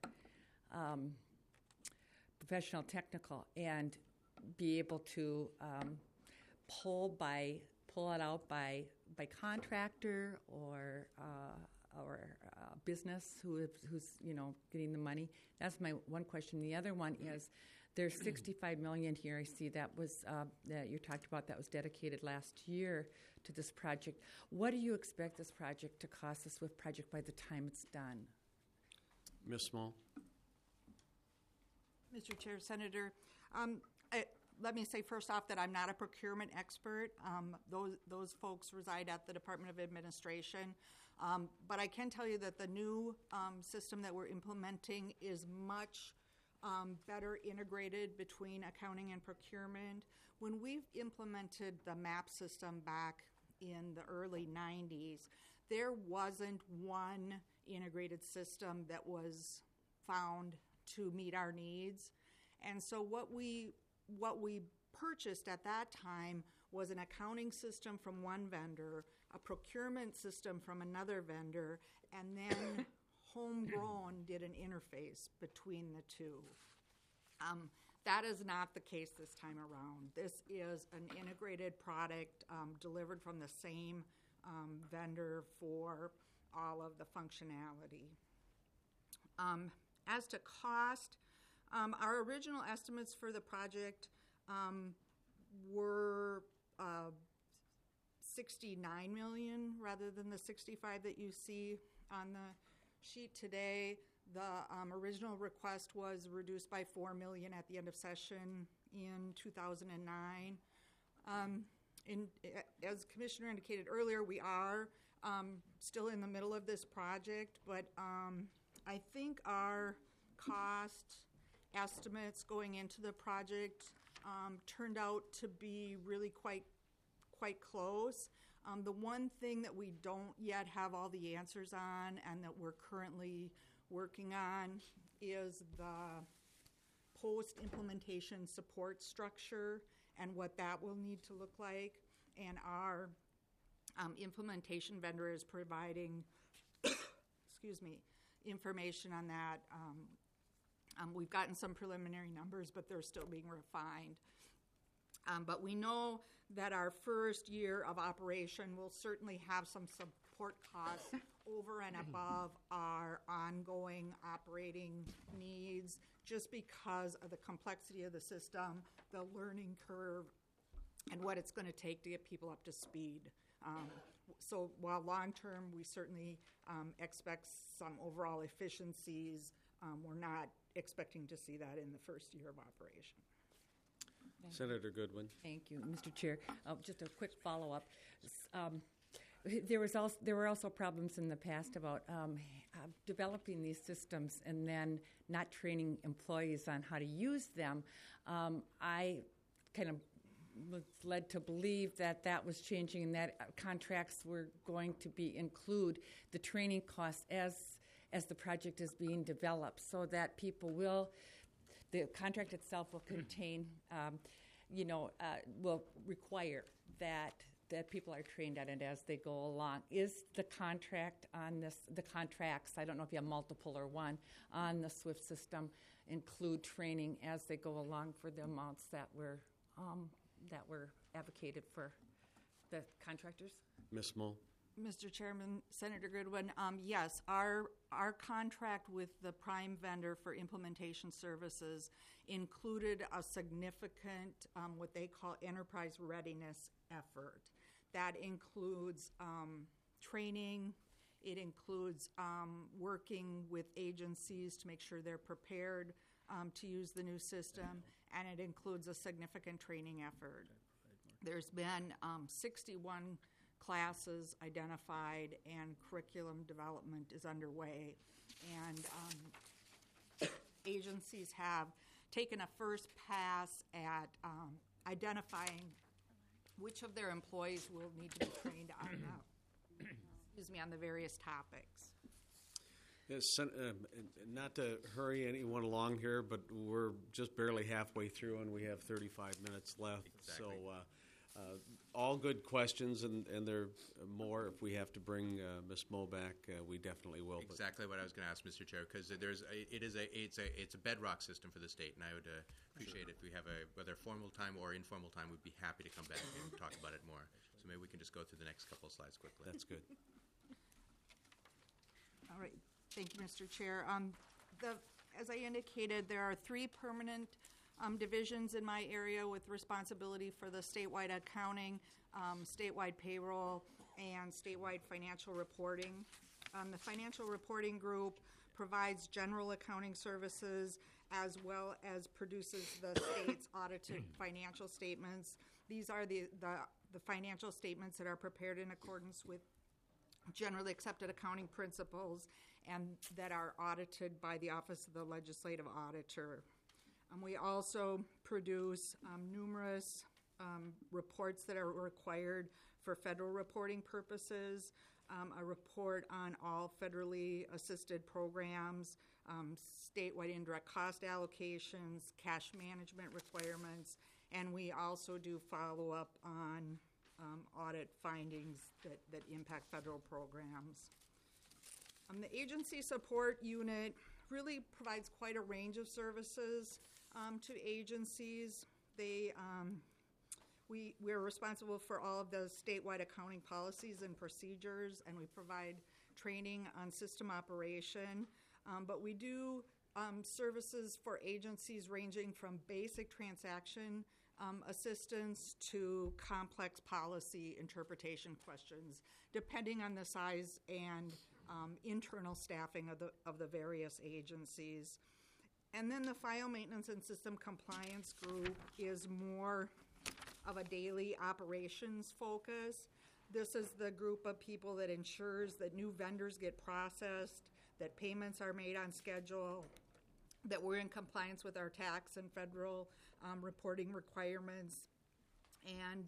professional technical, and be able to pull it out by contractor or business who's getting the money? That's my one question. The other one is there's $65 million here. I see that was that you talked about that was dedicated last year to this project. What do you expect this project to cost, the SWIFT project, by the time it's done? Ms. Small. Mr. Chair, Senator, let me say first off that I'm not a procurement expert. Those folks reside at the Department of Administration. But I can tell you that the new system that we're implementing is much better integrated between accounting and procurement. When we've implemented the MAP system back in the early 90s, there wasn't one integrated system that was found to meet our needs. And so what we purchased at that time was an accounting system from one vendor, a procurement system from another vendor, and then Homegrown did an interface between the two. That is not the case this time around. This is an integrated product delivered from the same vendor for all of the functionality. As to cost, our original estimates for the project were $69 million rather than the $65 that you see on the sheet today. The original request was reduced by $4 million at the end of session in 2009. As Commissioner indicated earlier, we are still in the middle of this project, but I think our cost estimates going into the project turned out to be really quite close. The one thing that we don't yet have all the answers on and that we're currently working on is the post-implementation support structure and what that will need to look like. And our implementation vendor is providing information on that. We've gotten some preliminary numbers, but they're still being refined. But we know that our first year of operation will certainly have some support costs over and above our ongoing operating needs, just because of the complexity of the system, the learning curve, and what it's going to take to get people up to speed. So while long-term we certainly expect some overall efficiencies, we're not expecting to see that in the first year of operation. Senator Goodwin. Thank you, Mr. Chair. Just a quick follow-up. There were also problems in the past about developing these systems and then not training employees on how to use them. I kind of was led to believe that was changing and that contracts were going to include the training costs as the project is being developed, so that the contract itself will contain, will require that people are trained on it as they go along. Is the contract on this, the contracts, I don't know if you have multiple or one, on the SWIFT system include training as they go along for the amounts that were advocated for the contractors? Ms. Moe. Mr. Chairman, Senator Goodwin, yes, our contract with the prime vendor for implementation services included a significant, what they call enterprise readiness effort. That includes training, it includes working with agencies to make sure they're prepared to use the new system, and it includes a significant training effort. There's been 61 classes identified, and curriculum development is underway. And agencies have taken a first pass at identifying which of their employees will need to be trained on the various topics. Yes, not to hurry anyone along here, but we're just barely halfway through and we have 35 minutes left. Exactly. So all good questions, and there are more. If we have to bring Ms. Moe back, we definitely will. Exactly what I was going to ask, Mr. Chair, because it's a bedrock system for the state, and I would appreciate if we have whether formal time or informal time, we'd be happy to come back and talk about it more. So maybe we can just go through the next couple of slides quickly. That's good. All right. Thank you, Mr. Chair. As I indicated, there are 3 permanent divisions in my area with responsibility for the statewide accounting, statewide payroll, and statewide financial reporting. The financial reporting group provides general accounting services as well as produces the state's audited financial statements. These are the financial statements that are prepared in accordance with generally accepted accounting principles and that are audited by the Office of the Legislative Auditor. We also produce numerous reports that are required for federal reporting purposes, a report on all federally assisted programs, statewide indirect cost allocations, cash management requirements, and we also do follow-up on audit findings that impact federal programs. The agency support unit really provides quite a range of services to agencies. We're responsible for all of the statewide accounting policies and procedures, and we provide training on system operation. But we do services for agencies ranging from basic transaction assistance to complex policy interpretation questions, depending on the size and internal staffing of the various agencies. And then the file maintenance and system compliance group is more of a daily operations focus. This is the group of people that ensures that new vendors get processed, that payments are made on schedule, that we're in compliance with our tax and federal reporting requirements. And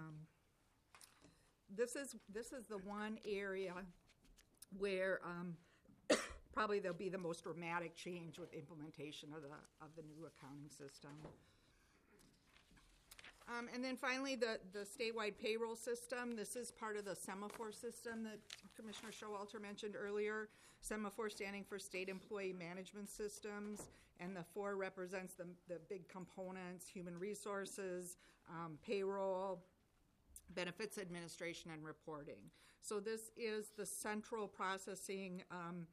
this is the one area where probably there'll be the most dramatic change with implementation of the new accounting system. And then finally, the statewide payroll system. This is part of the Semaphore system that Commissioner Showalter mentioned earlier. Semaphore standing for State Employee Management Systems, and the 4 represents the big components: human resources, payroll, benefits administration, and reporting. So this is the central processing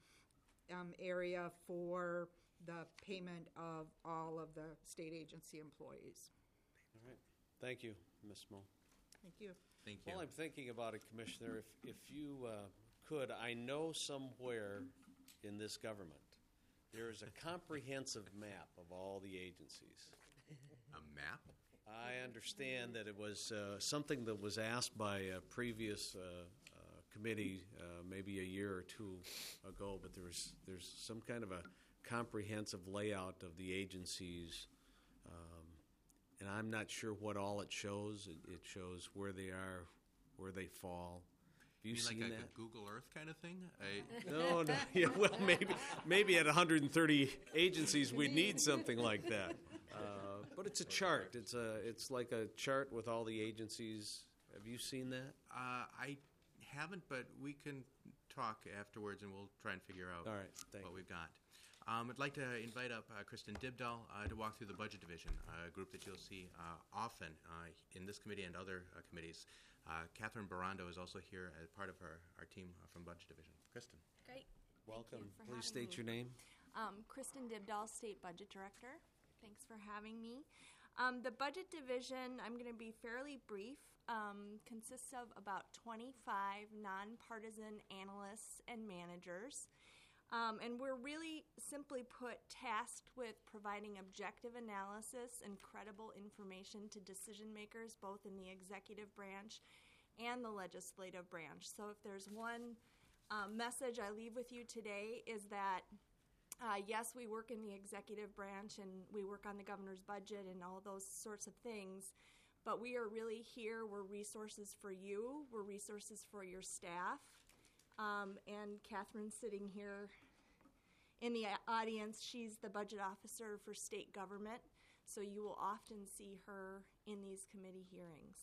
area for the payment of all of the state agency employees. All right. Thank you, Ms. Moe. Thank you. Thank you. While I'm thinking about it, Commissioner, if you could, I know somewhere in this government there is a comprehensive map of all the agencies. A map? I understand that it was something that was asked by a previous committee maybe a year or two ago, but there's some kind of a comprehensive layout of the agencies, and I'm not sure what all it shows. It shows where they are, where they fall. Have you seen like that? a Google Earth kind of thing? No. Yeah, well, maybe at 130 agencies we'd need something like that. But it's a chart. It's like a chart with all the agencies. Have you seen that? I haven't, but we can talk afterwards, and we'll try and figure out All right, thank what you. we've got. I'd like to invite up Kristen Dibdahl to walk through the Budget Division, a group that you'll see often in this committee and other committees. Catherine Barando is also here as part of our team from Budget Division. Kristen. Great. Welcome. Thank you for Please having state me. your name. Kristen Dibdahl, State Budget Director. Thanks for having me. The Budget Division, I'm going to be fairly brief, consists of about 25 nonpartisan analysts and managers. And we're really, simply put, tasked with providing objective analysis and credible information to decision makers, both in the executive branch and the legislative branch. So if there's one message I leave with you today is that, yes, we work in the executive branch and we work on the governor's budget and all those sorts of things, but we are really here. We're resources for you. We're resources for your staff. And Catherine's sitting here in the audience. She's the budget officer for state government, so you will often see her in these committee hearings.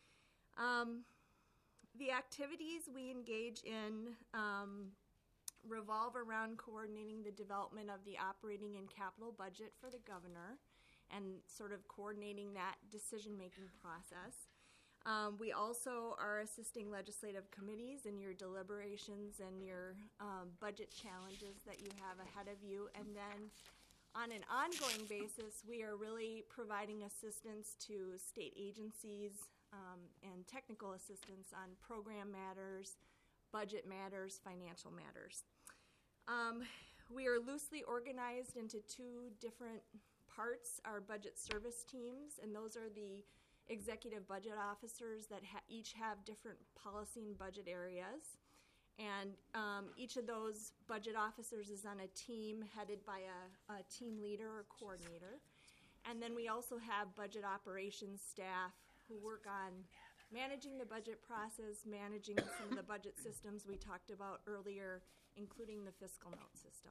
The activities we engage in revolve around coordinating the development of the operating and capital budget for the governor and sort of coordinating that decision-making process. We also are assisting legislative committees in your deliberations and your budget challenges that you have ahead of you. And then on an ongoing basis, we are really providing assistance to state agencies and technical assistance on program matters, budget matters, financial matters. We are loosely organized into 2 different parts, our budget service teams, and those are the executive budget officers that each have different policy and budget areas. And each of those budget officers is on a team headed by a team leader or coordinator. And then we also have budget operations staff who work on managing the budget process, managing some of the budget systems we talked about earlier, including the fiscal note system.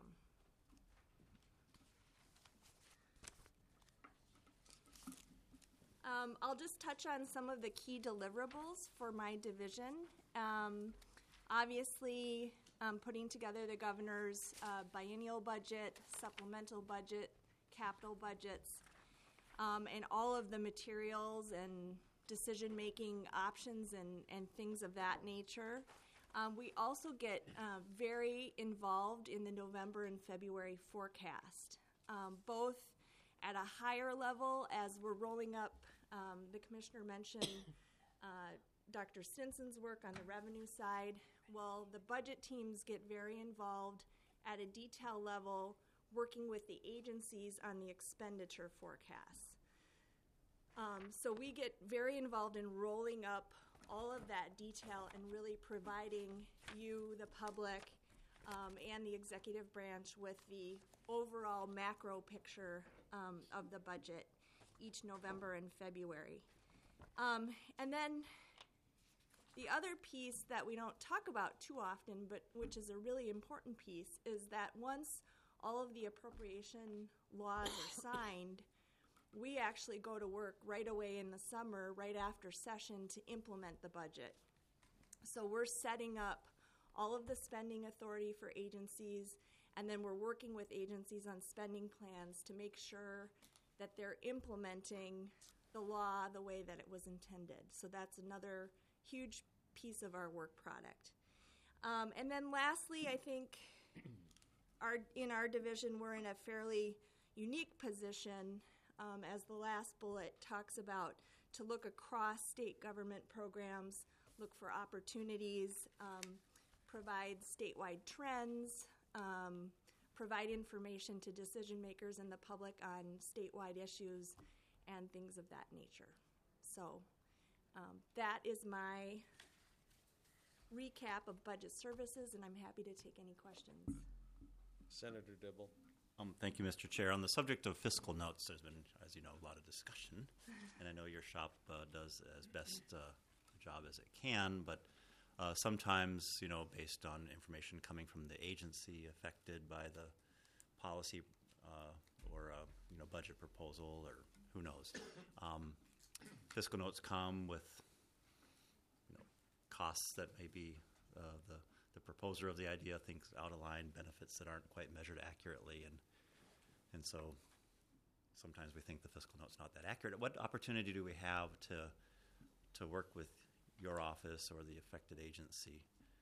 I'll just touch on some of the key deliverables for my division. Obviously, putting together the governor's biennial budget, supplemental budget, capital budgets, and all of the materials and decision-making options and things of that nature. We also get very involved in the November and February forecast, both at a higher level as we're rolling up. The commissioner mentioned Dr. Stinson's work on the revenue side. Well, the budget teams get very involved at a detail level, working with the agencies on the expenditure forecasts. So we get very involved in rolling up all of that detail and really providing you, the public, and the executive branch with the overall macro picture of the budget each November and February. And then the other piece that we don't talk about too often, but which is a really important piece, is that once all of the appropriation laws are signed, we actually go to work right away in the summer, right after session, to implement the budget. So we're setting up all of the spending authority for agencies, and then we're working with agencies on spending plans to make sure that they're implementing the law the way that it was intended. So that's another huge piece of our work product. And then lastly, I think in our division, we're in a fairly unique position, as the last bullet talks about, to look across state government programs, look for opportunities, provide statewide trends, provide information to decision makers and the public on statewide issues and things of that nature. So that is my recap of budget services, and I'm happy to take any questions. Senator Dibble. Thank you, Mr. Chair. On the subject of fiscal notes, there's been, as you know, a lot of discussion, and I know your shop does as best a job as it can, but sometimes, based on information coming from the agency affected by the policy or budget proposal, or who knows, fiscal notes come with costs that maybe the proposer of the idea thinks out of line, benefits that aren't quite measured accurately, and so sometimes we think the fiscal note's not that accurate. What opportunity do we have to work with your office or the affected agency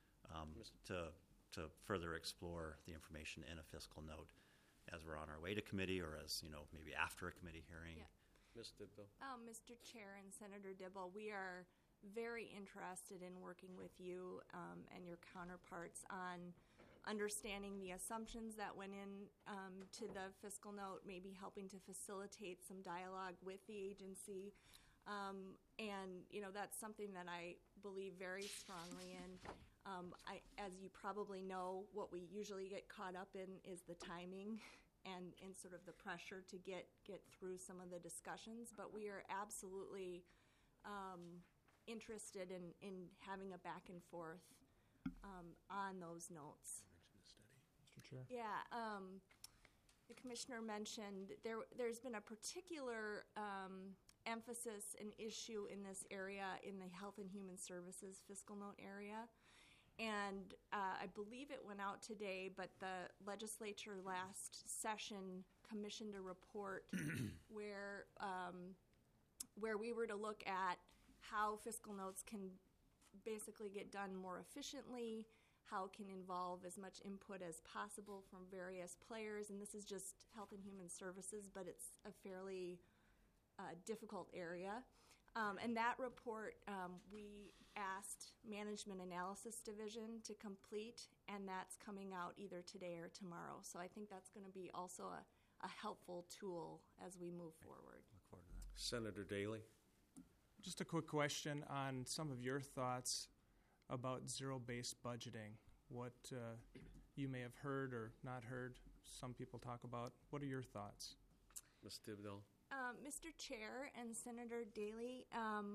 to further explore the information in a fiscal note as we're on our way to committee, or as maybe after a committee hearing? Yeah. Ms. Dibble. Mr. Chair and Senator Dibble, we are very interested in working with you and your counterparts on understanding the assumptions that went in to the fiscal note, maybe helping to facilitate some dialogue with the agency. And that's something that I believe very strongly in. As you probably know, what we usually get caught up in is the timing and sort of the pressure to get through some of the discussions. But we are absolutely interested in having a back and forth on those notes. Mr. Chair? Yeah, the commissioner mentioned there's been a particular emphasis and issue in this area in the Health and Human Services fiscal note area. And I believe it went out today, but the legislature last session commissioned a report where we were to look at how fiscal notes can basically get done more efficiently, how it can involve as much input as possible from various players. And this is just Health and Human Services, but it's a fairly difficult area. And that report we asked Management Analysis Division to complete, and that's coming out either today or tomorrow. So I think that's going to be also a helpful tool as we move forward. Look forward to that. Senator Daly. Just a quick question on some of your thoughts about zero-based budgeting. What you may have heard or not heard some people talk about. What are your thoughts? Ms. Dibble. Mr. Chair and Senator Daly,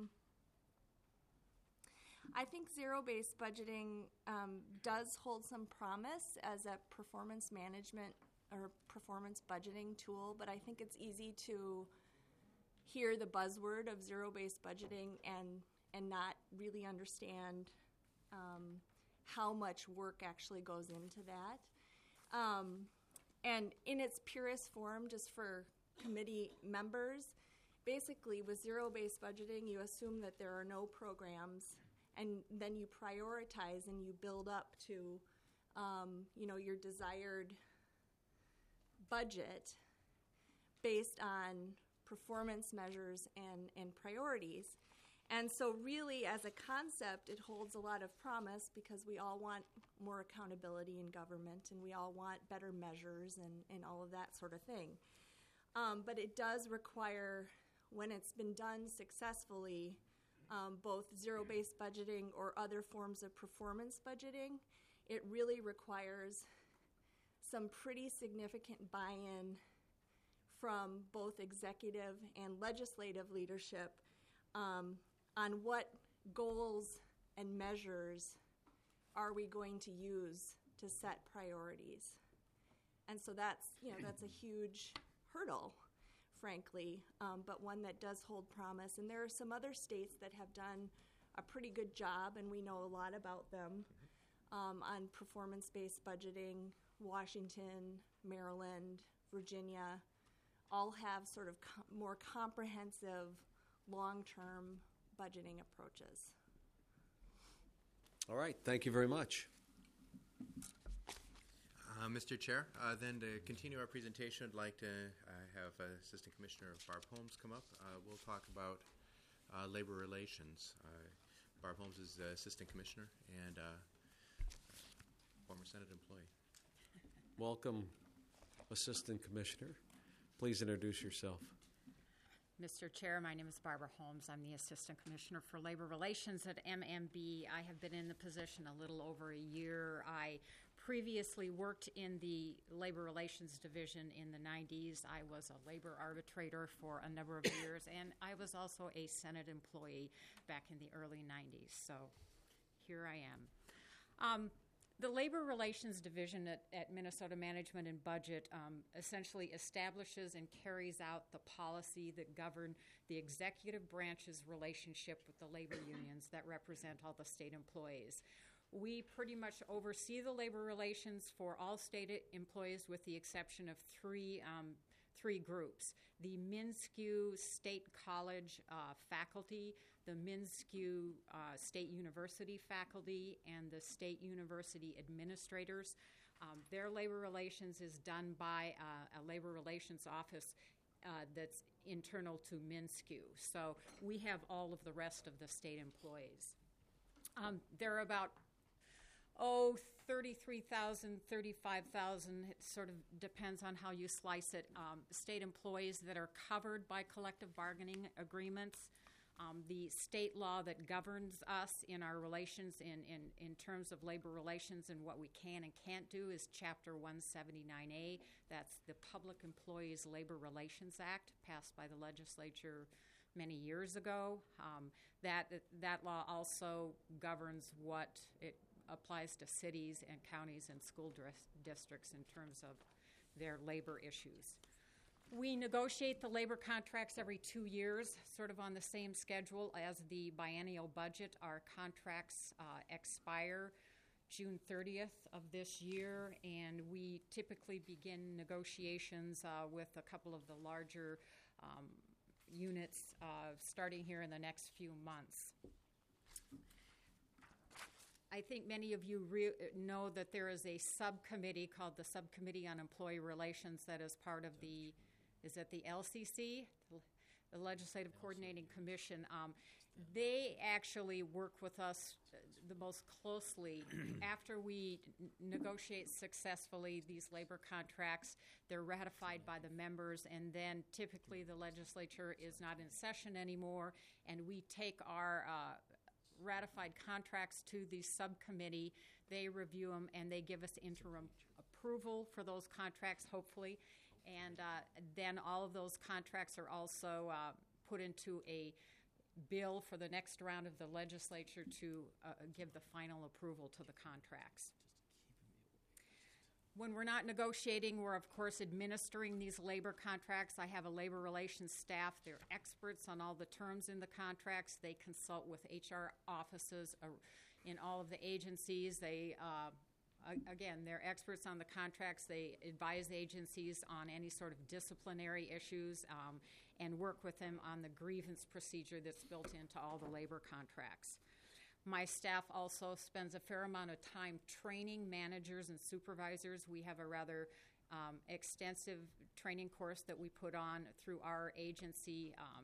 I think zero-based budgeting does hold some promise as a performance management or performance budgeting tool, but I think it's easy to hear the buzzword of zero-based budgeting and not really understand how much work actually goes into that. And in its purest form, just for committee members, basically with zero-based budgeting, you assume that there are no programs, and then you prioritize and you build up to your desired budget based on performance measures and priorities. And so really, as a concept, it holds a lot of promise because we all want more accountability in government and we all want better measures and all of that sort of thing. But it does require, when it's been done successfully, both zero-based budgeting or other forms of performance budgeting, it really requires some pretty significant buy-in from both executive and legislative leadership on what goals and measures are we going to use to set priorities. And so that's a huge hurdle, frankly, but one that does hold promise. And there are some other states that have done a pretty good job, and we know a lot about them, on performance-based budgeting. Washington, Maryland, Virginia, all have sort of more comprehensive, long-term budgeting approaches. All right, thank you very much. Mr. Chair, then to continue our presentation, I'd like to have Assistant Commissioner Barb Holmes come up. We'll talk about labor relations. Barb Holmes is Assistant Commissioner and former Senate employee. Welcome, Assistant Commissioner. Please introduce yourself. Mr. Chair, my name is Barbara Holmes. I'm the Assistant Commissioner for Labor Relations at MMB. I have been in the position a little over a year. I previously worked in the Labor Relations Division in the 90s. I was a labor arbitrator for a number of years, and I was also a Senate employee back in the early 90s. So here I am. The Labor Relations Division at Minnesota Management and Budget essentially establishes and carries out the policy that govern the executive branch's relationship with the labor unions that represent all the state employees. We pretty much oversee the labor relations for all state employees with the exception of three groups: the MnSCU State College faculty, the MnSCU State University faculty, and the State University administrators. Their labor relations is done by a labor relations office that's internal to MnSCU. So we have all of the rest of the state employees. There are about 33,000, 35,000, it sort of depends on how you slice it, state employees that are covered by collective bargaining agreements. The state law that governs us in our relations in terms of labor relations and what we can and can't do is Chapter 179A. That's the Public Employees Labor Relations Act, passed by the legislature many years ago. That law also governs what it applies to cities and counties and school districts in terms of their labor issues. We negotiate the labor contracts every 2 years, sort of on the same schedule as the biennial budget. Our contracts expire June 30th of this year, and we typically begin negotiations with a couple of the larger units starting here in the next few months. I think many of you know that there is a subcommittee called the Subcommittee on Employee Relations that is part of the, is it the LCC, the Legislative Coordinating Commission. They actually work with us the most closely. After we negotiate successfully these labor contracts, they're ratified by the members, and then typically the legislature is not in session anymore, and we take our ratified contracts to the subcommittee. They review them and they give us interim approval for those contracts, hopefully. And then all of those contracts are also put into a bill for the next round of the legislature to give the final approval to the contracts. When we're not negotiating, we're of course administering these labor contracts. I have a labor relations staff. They're experts on all the terms in the contracts. They consult with HR offices in all of the agencies. They, again, they're experts on the contracts. They advise agencies on any sort of disciplinary issues and work with them on the grievance procedure that's built into all the labor contracts. My staff also spends a fair amount of time training managers and supervisors. We have a rather extensive training course that we put on through our agency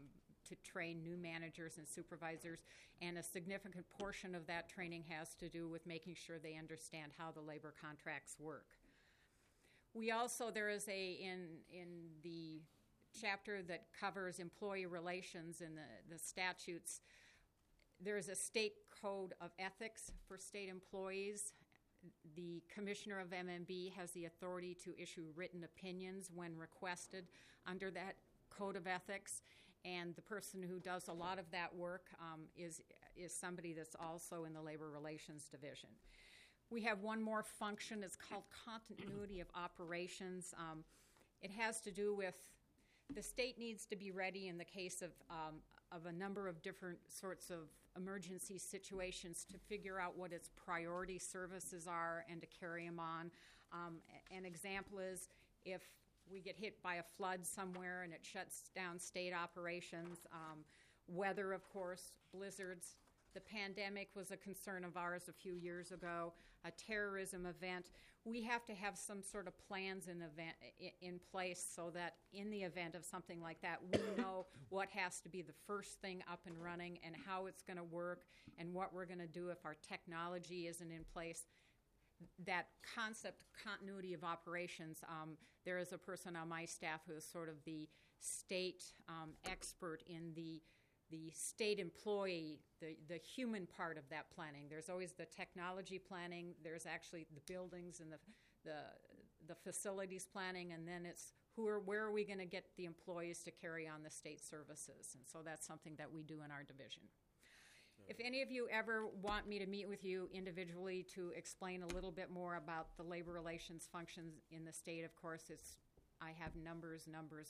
to train new managers and supervisors, and a significant portion of that training has to do with making sure they understand how the labor contracts work. We also, there is in the chapter that covers employee relations in the statutes, there is a state code of ethics for state employees. The commissioner of MMB has the authority to issue written opinions when requested under that code of ethics, and the person who does a lot of that work is somebody that's also in the Labor Relations Division. We have one more function. It's called continuity of operations. It has to do with the state needs to be ready in the case of a number of different sorts of emergency situations to figure out what its priority services are and to carry them on. An example is if we get hit by a flood somewhere and it shuts down state operations. Weather, of course, blizzards. The pandemic was a concern of ours a few years ago, a terrorism event. We have to have some sort of plans in place so that in the event of something like that, we know what has to be the first thing up and running and how it's going to work and what we're going to do if our technology isn't in place. That concept, continuity of operations, there is a person on my staff who is sort of the state expert in the state employee, the human part of that planning. There's always the technology planning, there's actually the buildings and the facilities planning, and then it's where are we going to get the employees to carry on the state services. And so that's something that we do in our division. If any of you ever want me to meet with you individually to explain a little bit more about the labor relations functions in the state, of course, I have numbers.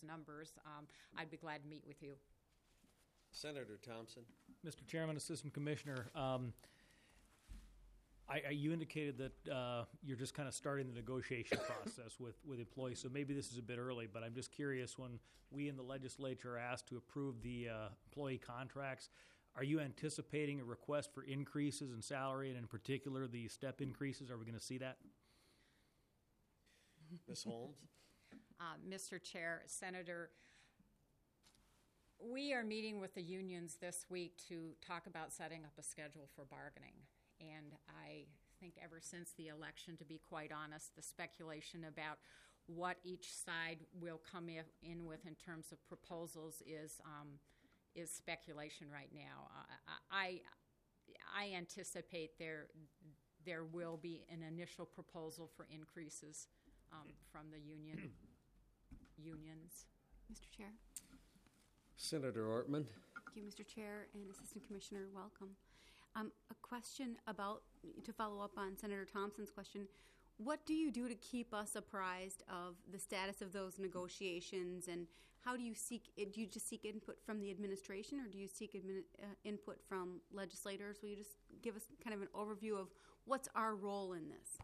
I'd be glad to meet with you. Senator Thompson. Mr. Chairman, Assistant Commissioner, you indicated that you're just kind of starting the negotiation process with employees, so maybe this is a bit early, but I'm just curious, when we in the legislature are asked to approve the employee contracts, are you anticipating a request for increases in salary, and in particular the step increases? Are we going to see that? Ms. Holmes? Mr. Chair, Senator, we are meeting with the unions this week to talk about setting up a schedule for bargaining. And I think ever since the election, to be quite honest, the speculation about what each side will come in with in terms of proposals is speculation right now. I anticipate there will be an initial proposal for increases from the unions. Mr. Chair. Senator Ortman. Thank you, Mr. Chair and Assistant Commissioner. Welcome. A question to follow up on Senator Thompson's question. What do you do to keep us apprised of the status of those negotiations, and how do you seek? Do you just seek input from the administration, or do you seek input from legislators? Will you just give us kind of an overview of what's our role in this?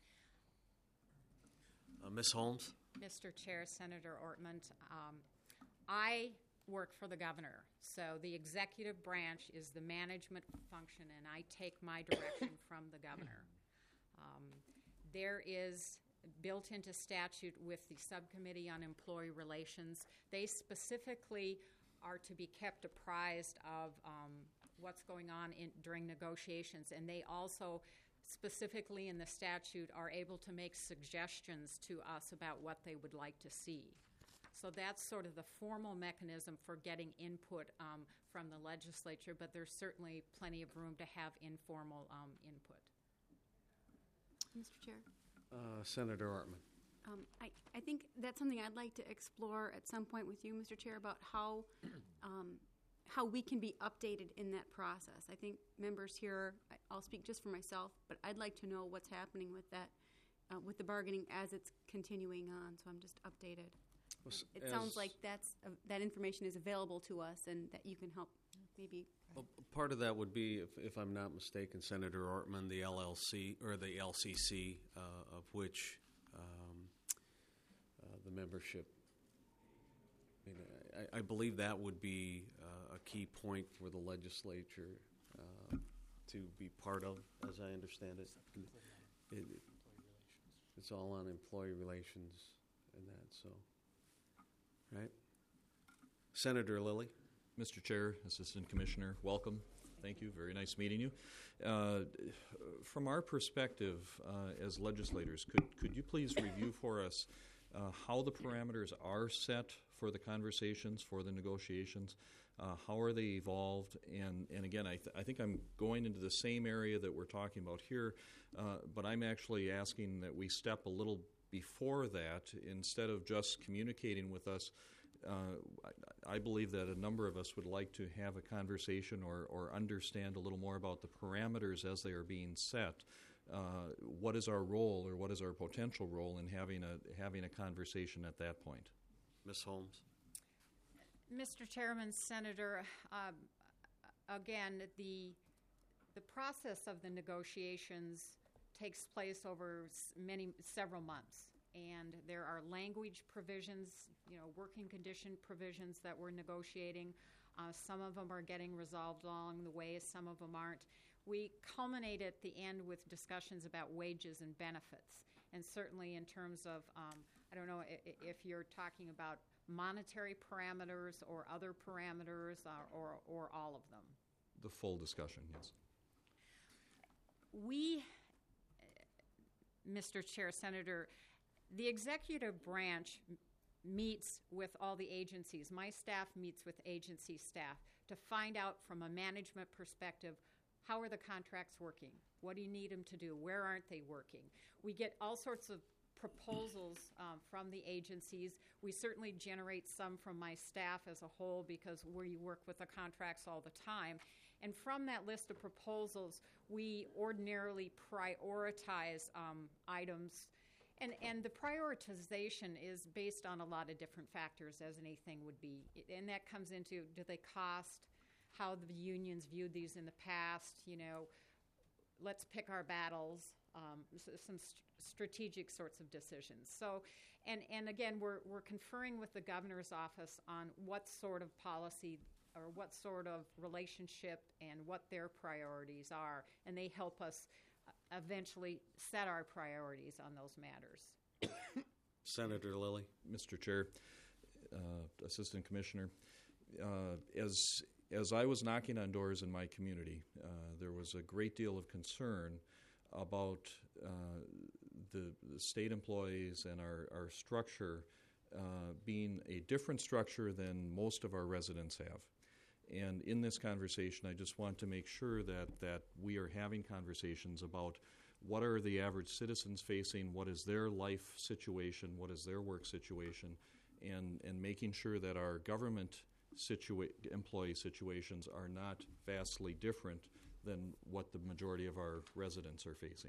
Ms. Holmes. Mr. Chair, Senator Ortman, I work for the governor. So the executive branch is the management function, and I take my direction from the governor. There is built into statute with the Subcommittee on Employee Relations, they specifically are to be kept apprised of what's going on during negotiations, and they also specifically in the statute are able to make suggestions to us about what they would like to see. So that's sort of the formal mechanism for getting input from the legislature, but there's certainly plenty of room to have informal input. Mr. Chair. Senator Ortman. I think that's something I'd like to explore at some point with you, Mr. Chair, about how we can be updated in that process. I think members here, I'll speak just for myself, but I'd like to know what's happening with that, with the bargaining as it's continuing on, so I'm just updated. It sounds like that information is available to us and that you can help maybe. Part of that would be, if I'm not mistaken, Senator Ortman, the LLC or the LCC, of which the membership. I believe that would be a key point for the legislature to be part of, as I understand it. It's all on employee relations and that. So, right, Senator Lilly. Mr. Chair, Assistant Commissioner, welcome. Thank you. Very nice meeting you. From our perspective as legislators, could you please review for us how the parameters are set for the conversations, for the negotiations? How are they evolved? And again, I think I'm going into the same area that we're talking about here, but I'm actually asking that we step a little before that instead of just communicating with us. I believe that a number of us would like to have a conversation or understand a little more about the parameters as they are being set. What is our role or what is our potential role in having a conversation at that point? Ms. Holmes? Mr. Chairman, Senator, again, the process of the negotiations takes place over several months, and there are language provisions, working condition provisions that we're negotiating. Some of them are getting resolved along the way, some of them aren't. We culminate at the end with discussions about wages and benefits, and certainly in terms of, I don't know if you're talking about monetary parameters or other parameters or all of them. The full discussion, yes. We, Mr. Chair, Senator, the executive branch meets with all the agencies. My staff meets with agency staff to find out from a management perspective, how are the contracts working? What do you need them to do? Where aren't they working? We get all sorts of proposals from the agencies. We certainly generate some from my staff as a whole because we work with the contracts all the time. And from that list of proposals, we ordinarily prioritize items. And the prioritization is based on a lot of different factors, as anything would be. And that comes into, do they cost? How the unions viewed these in the past? Let's pick our battles. Some strategic sorts of decisions. So, and again, we're conferring with the governor's office on what sort of policy or what sort of relationship and what their priorities are, and they help us eventually set our priorities on those matters. Senator Lilly. Mr. Chair, Assistant Commissioner, as I was knocking on doors in my community, there was a great deal of concern about the state employees and our structure being a different structure than most of our residents have. And in this conversation, I just want to make sure that we are having conversations about what are the average citizens facing, what is their life situation, what is their work situation, and making sure that our government employee situations are not vastly different than what the majority of our residents are facing.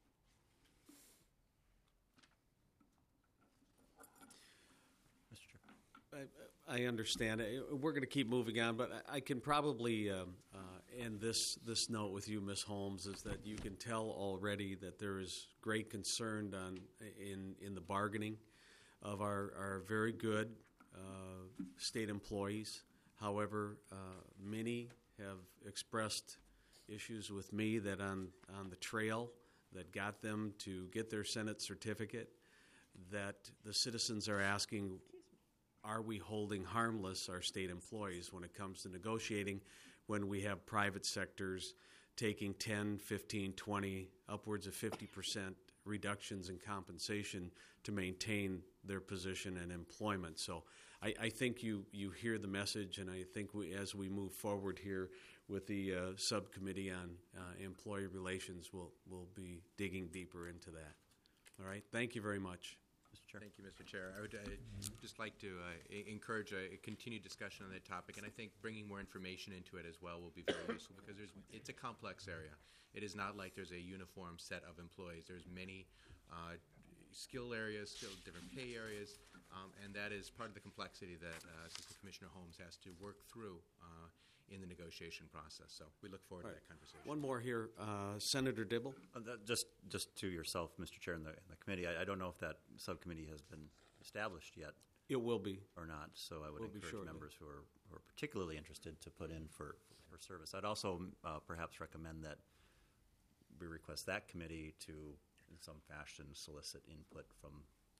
Mr. Chair. I understand. We're going to keep moving on, but I can probably end this note with you, Ms. Holmes, is that you can tell already that there is great concern in the bargaining of our very good state employees. However, many have expressed issues with me that on the trail that got them to get their Senate certificate, that the citizens are asking, are we holding harmless our state employees when it comes to negotiating when we have private sectors taking 10, 15, 20, upwards of 50% reductions in compensation to maintain their position and employment. So I think you hear the message, and I think as we move forward here with the subcommittee on employee relations, we'll be digging deeper into that. All right. Thank you very much. Mr. Chair. Thank you, Mr. Chair. I would just like to encourage a continued discussion on that topic, and I think bringing more information into it as well will be very useful because it's a complex area. It is not like there's a uniform set of employees. There's many skill areas, different pay areas, and that is part of the complexity that Assistant Commissioner Holmes has to work through in the negotiation process. So we look forward to that conversation. One more here. Senator Dibble? Just to yourself, Mr. Chair, and the committee, I don't know if that subcommittee has been established yet. It will be. Or not, so I would encourage members who are particularly interested to put in for service. I'd also perhaps recommend that we request that committee to, in some fashion, solicit input from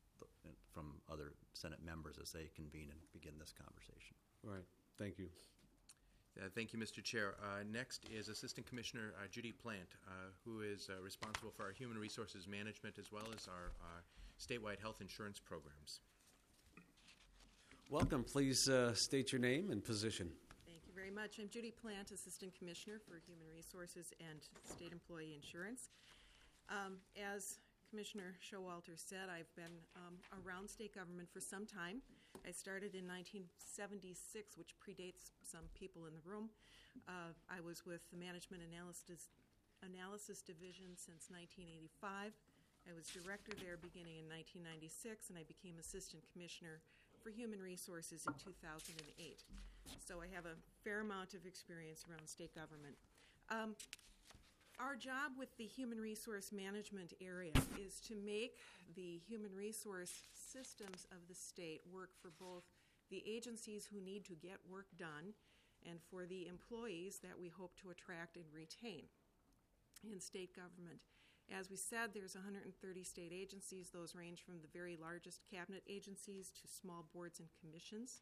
other Senate members as they convene and begin this conversation. All right. Thank you. Thank you, Mr. Chair. Next is Assistant Commissioner Judy Plant, who is responsible for our human resources management as well as our statewide health insurance programs. Welcome. Please state your name and position. Thank you very much. I'm Judy Plant, Assistant Commissioner for Human Resources and State Employee Insurance. As Commissioner Showalter said, I've been around state government for some time. I started in 1976, which predates some people in the room. I was with the Management Analysis Division since 1985. I was director there beginning in 1996, and I became Assistant Commissioner for Human Resources in 2008. So I have a fair amount of experience around state government. Our job with the human resource management area is to make the human resource systems of the state work for both the agencies who need to get work done and for the employees that we hope to attract and retain in state government. As we said, there's 130 state agencies. Those range from the very largest cabinet agencies to small boards and commissions.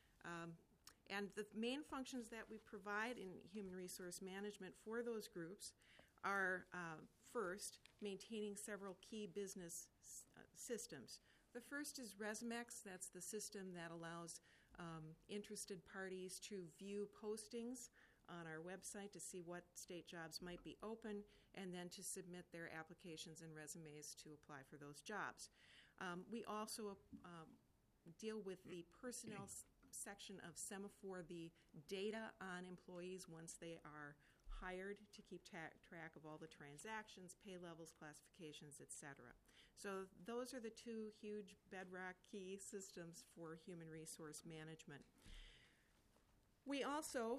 And the main functions that we provide in human resource management for those groups are, first, maintaining several key business systems. The first is ResMex. That's the system that allows interested parties to view postings on our website to see what state jobs might be open and then to submit their applications and resumes to apply for those jobs. We also deal with the personnel section of Semaphore, the data on employees once they are hired to keep track of all the transactions, pay levels, classifications, etc. So those are the two huge bedrock key systems for human resource management. We also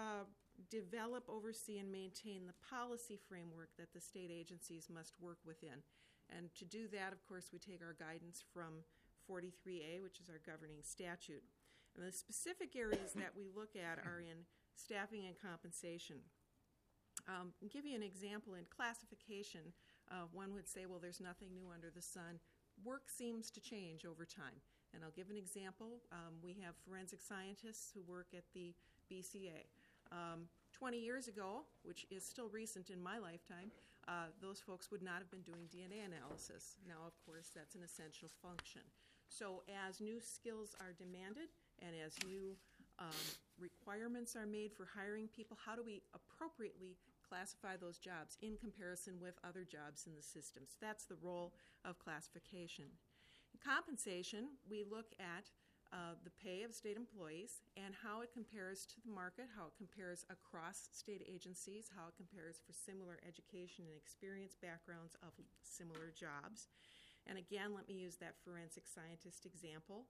develop, oversee, and maintain the policy framework that the state agencies must work within. And to do that, of course, we take our guidance from 43A, which is our governing statute. And the specific areas that we look at are in staffing and compensation. I'll give you an example. In classification, one would say, well, there's nothing new under the sun. Work seems to change over time. And I'll give an example. We have forensic scientists who work at the BCA. 20 years ago, which is still recent in my lifetime, those folks would not have been doing DNA analysis. Now, of course, that's an essential function. So as new skills are demanded and as new requirements are made for hiring people, how do we appropriately classify those jobs in comparison with other jobs in the system? So that's the role of classification. In compensation, we look at the pay of state employees and how it compares to the market, how it compares across state agencies, how it compares for similar education and experience backgrounds of similar jobs. And again, let me use that forensic scientist example.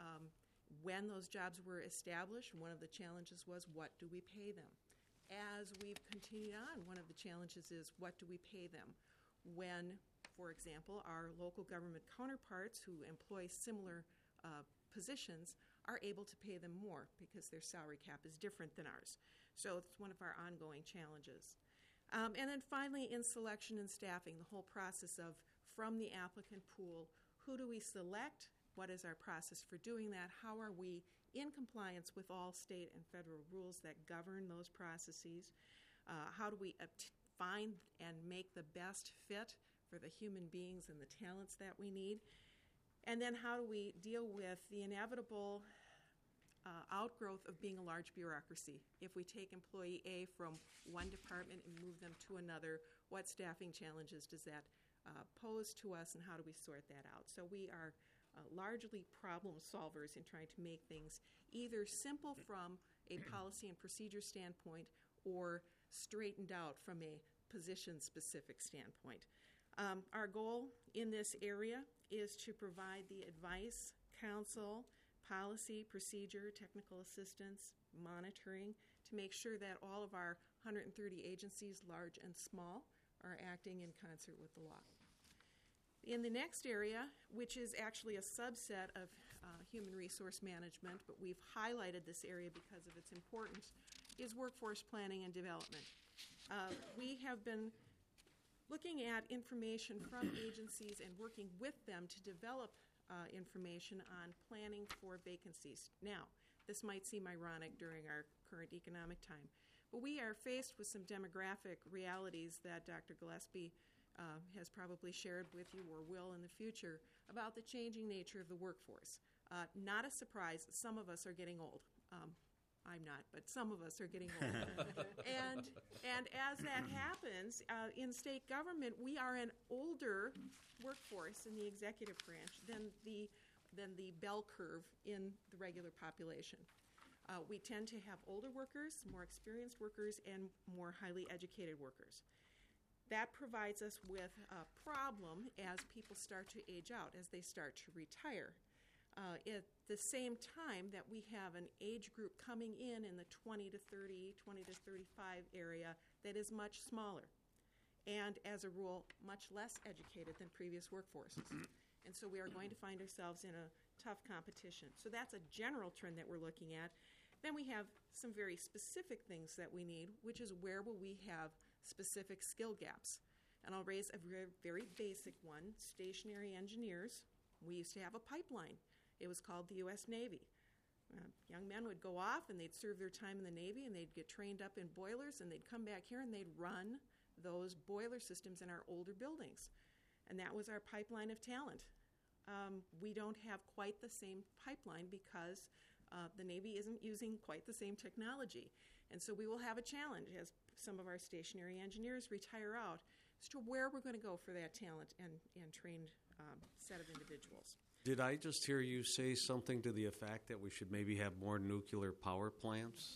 When those jobs were established, one of the challenges was, what do we pay them? As we've continued on, one of the challenges is, what do we pay them? When, for example, our local government counterparts who employ similar positions are able to pay them more because their salary cap is different than ours. So it's one of our ongoing challenges. And then finally, in selection and staffing, the whole process of, from the applicant pool, who do we select? What is our process for doing that? How are we in compliance with all state and federal rules that govern those processes? How do we find and make the best fit for the human beings and the talents that we need? And then how do we deal with the inevitable outgrowth of being a large bureaucracy? If we take employee A from one department and move them to another, what staffing challenges does that pose to us, and how do we sort that out? So we are largely problem solvers in trying to make things either simple from a policy and procedure standpoint or straightened out from a position-specific standpoint. Our goal in this area is to provide the advice, counsel, policy, procedure, technical assistance, monitoring, to make sure that all of our 130 agencies, large and small, are acting in concert with the law. In the next area, which is actually a subset of human resource management, but we've highlighted this area because of its importance, is workforce planning and development. We have been looking at information from agencies and working with them to develop information on planning for vacancies. Now, this might seem ironic during our current economic time, but we are faced with some demographic realities that Dr. Gillespie has probably shared with you or will in the future about the changing nature of the workforce. Not a surprise, some of us are getting old. I'm not, but some of us are getting old. and as that happens, in state government, we are an older workforce in the executive branch than the bell curve in the regular population. We tend to have older workers, more experienced workers, and more highly educated workers. That provides us with a problem as people start to age out, as they start to retire. At the same time that we have an age group coming in the 20 to 30, 20 to 35 area that is much smaller and, as a rule, much less educated than previous workforces. And so we are going to find ourselves in a tough competition. So that's a general trend that we're looking at. Then we have some very specific things that we need, which is where will we have specific skill gaps. And I'll raise a very, very basic one, stationary engineers. We used to have a pipeline. It was called the U.S. Navy. Young men would go off and they'd serve their time in the Navy and they'd get trained up in boilers and they'd come back here and they'd run those boiler systems in our older buildings. And that was our pipeline of talent. We don't have quite the same pipeline because the Navy isn't using quite the same technology. And so we will have a challenge as some of our stationary engineers retire out as to where we're going to go for that talent and trained set of individuals. Did I just hear you say something to the effect that we should maybe have more nuclear power plants?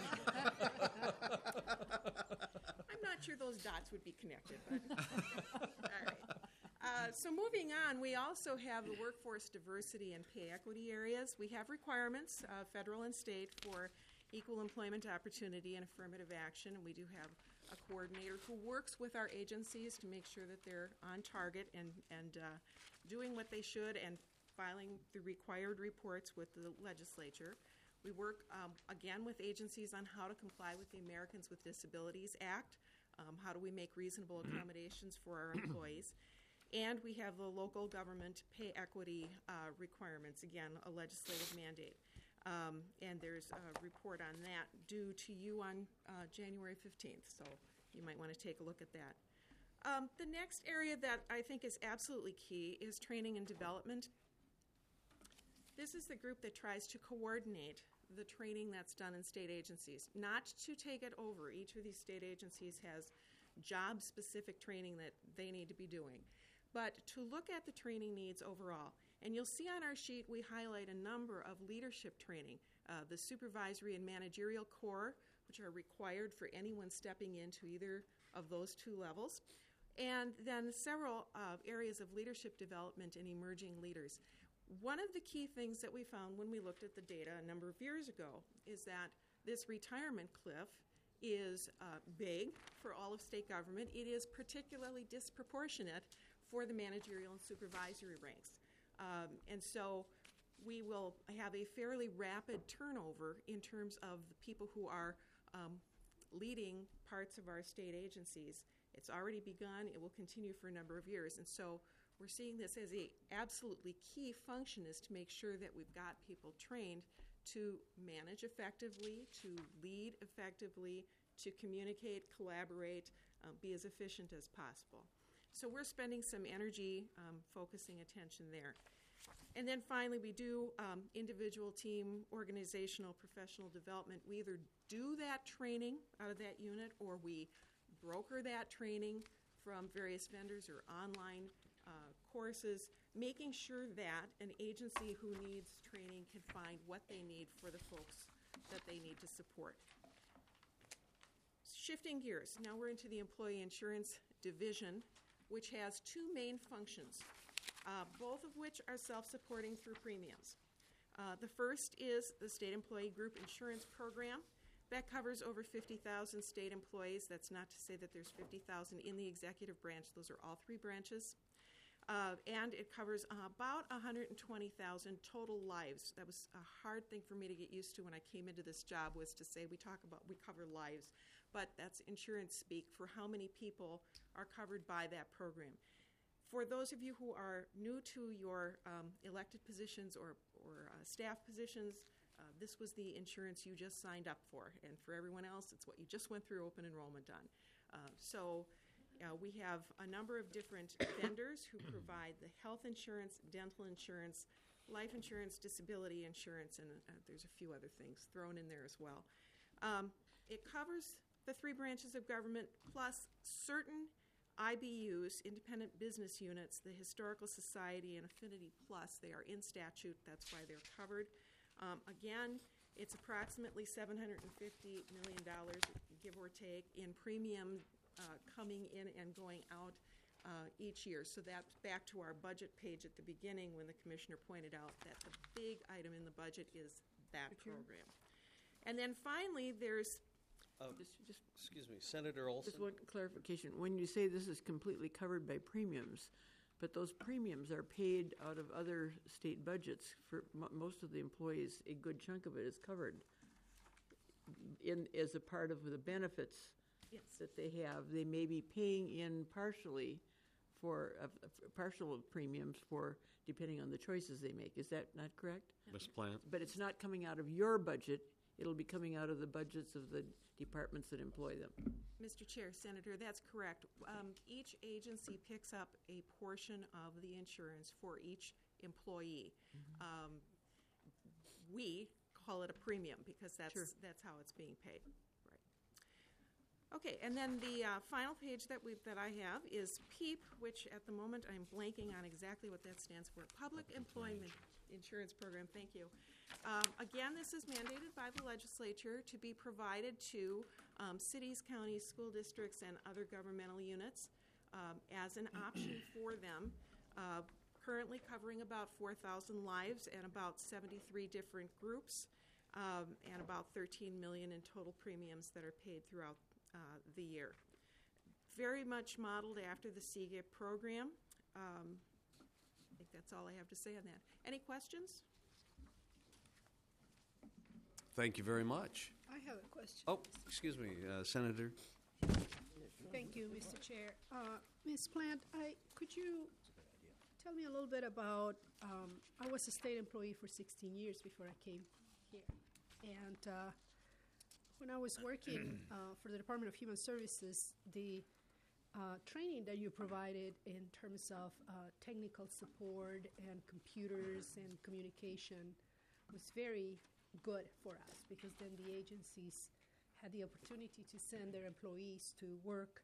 I'm not sure those dots would be connected, but all right. So moving on, we also have the workforce diversity and pay equity areas. We have requirements, federal and state, for equal employment opportunity and affirmative action. And we do have a coordinator who works with our agencies to make sure that they're on target and doing what they should and filing the required reports with the legislature. We work, again, with agencies on how to comply with the Americans with Disabilities Act. How do we make reasonable accommodations for our employees? And we have the local government pay equity requirements, again, a legislative mandate. And there's a report on that due to you on January 15th, so you might want to take a look at that. The next area that I think is absolutely key is training and development. This is the group that tries to coordinate the training that's done in state agencies, not to take it over. Each of these state agencies has job-specific training that they need to be doing, but to look at the training needs overall. And you'll see on our sheet we highlight a number of leadership training, the supervisory and managerial core, which are required for anyone stepping into either of those two levels, and then several areas of leadership development and emerging leaders. One of the key things that we found when we looked at the data a number of years ago is that this retirement cliff is big for all of state government. It is particularly disproportionate for the managerial and supervisory ranks. And so we will have a fairly rapid turnover in terms of the people who are leading parts of our state agencies. It's already begun. It will continue for a number of years. And so we're seeing this as a absolutely key function, is to make sure that we've got people trained to manage effectively, to lead effectively, to communicate, collaborate, be as efficient as possible. So we're spending some energy focusing attention there. And then finally, we do individual, team, organizational, professional development. We either do that training out of that unit or we broker that training from various vendors or online courses, making sure that an agency who needs training can find what they need for the folks that they need to support. Shifting gears, now we're into the employee insurance division, which has two main functions, both of which are self-supporting through premiums. The first is the State Employee Group Insurance Program. That covers over 50,000 state employees. That's not to say that there's 50,000 in the executive branch. Those are all three branches. And it covers about 120,000 total lives. That was a hard thing for me to get used to when I came into this job, was to say we cover lives. But that's insurance speak for how many people are covered by that program. For those of you who are new to your elected positions or staff positions, this was the insurance you just signed up for, and for everyone else, it's what you just went through open enrollment on. So we have a number of different vendors who provide the health insurance, dental insurance, life insurance, disability insurance, and there's a few other things thrown in there as well. It covers the 3 branches of government plus certain IBUs, independent business units, the Historical Society and Affinity Plus. They are in statute. That's why they're covered. Again, it's approximately $750 million, give or take, in premium coming in and going out each year. So that's back to our budget page at the beginning when the commissioner pointed out that the big item in the budget is that program. And then finally, there's Excuse me, Senator Olson. Just one clarification. When you say this is completely covered by premiums, but those premiums are paid out of other state budgets for most of the employees, a good chunk of it is covered as a part of the benefits that they have. They may be paying in partially for partial premiums for depending on the choices they make. Is that not correct? Ms. Plant? But it's not coming out of your budget. It'll be coming out of the budgets of the departments that employ them. Mr. Chair, Senator, that's correct. Each agency picks up a portion of the insurance for each employee. We call it a premium because that's how it's being paid. Right. Okay, and then the final page that I have is PEEP, which at the moment I'm blanking on exactly what that stands for. Public Employment Insurance Program. Thank you. Again, this is mandated by the legislature to be provided to cities, counties, school districts, and other governmental units as an option for them. Currently covering about 4,000 lives and about 73 different groups, and about $13 million in total premiums that are paid throughout the year. Very much modeled after the CGIP program. I think that's all I have to say on that. Any questions? Thank you very much. I have a question. Oh, excuse me, Senator. Thank you, Mr. Chair. Ms. Plant, could you tell me a little bit about, I was a state employee for 16 years before I came here. And when I was working for the Department of Human Services, the training that you provided in terms of technical support and computers and communication was very good for us, because then the agencies had the opportunity to send their employees to work,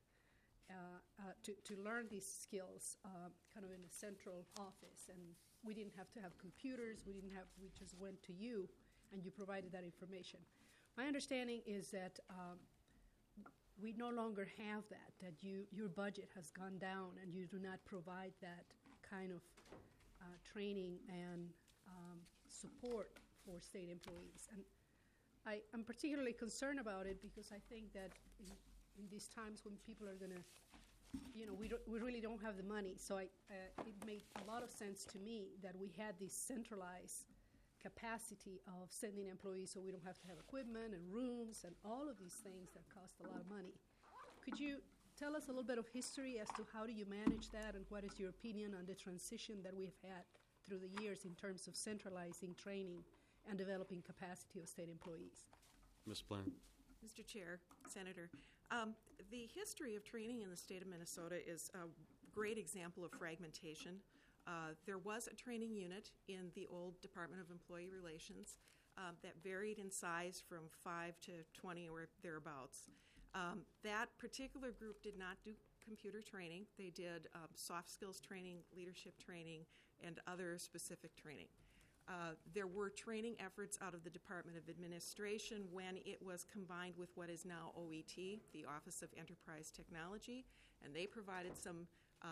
to learn these skills kind of in a central office. And we didn't have to have computers, we just went to you and you provided that information. My understanding is that we no longer have that your budget has gone down and you do not provide that kind of training and support for state employees. And I'm particularly concerned about it because I think that in these times when people are going to, we really don't have the money. So it made a lot of sense to me that we had this centralized capacity of sending employees so we don't have to have equipment and rooms and all of these things that cost a lot of money. Could you tell us a little bit of history as to how do you manage that, and what is your opinion on the transition that we've had through the years in terms of centralizing training and developing capacity of state employees? Ms. Plant. Mr. Chair, Senator, the history of training in the state of Minnesota is a great example of fragmentation. There was a training unit in the old Department of Employee Relations that varied in size from 5 to 20 or thereabouts. That particular group did not do computer training. They did soft skills training, leadership training, and other specific training. There were training efforts out of the Department of Administration when it was combined with what is now OET, the Office of Enterprise Technology, and they provided some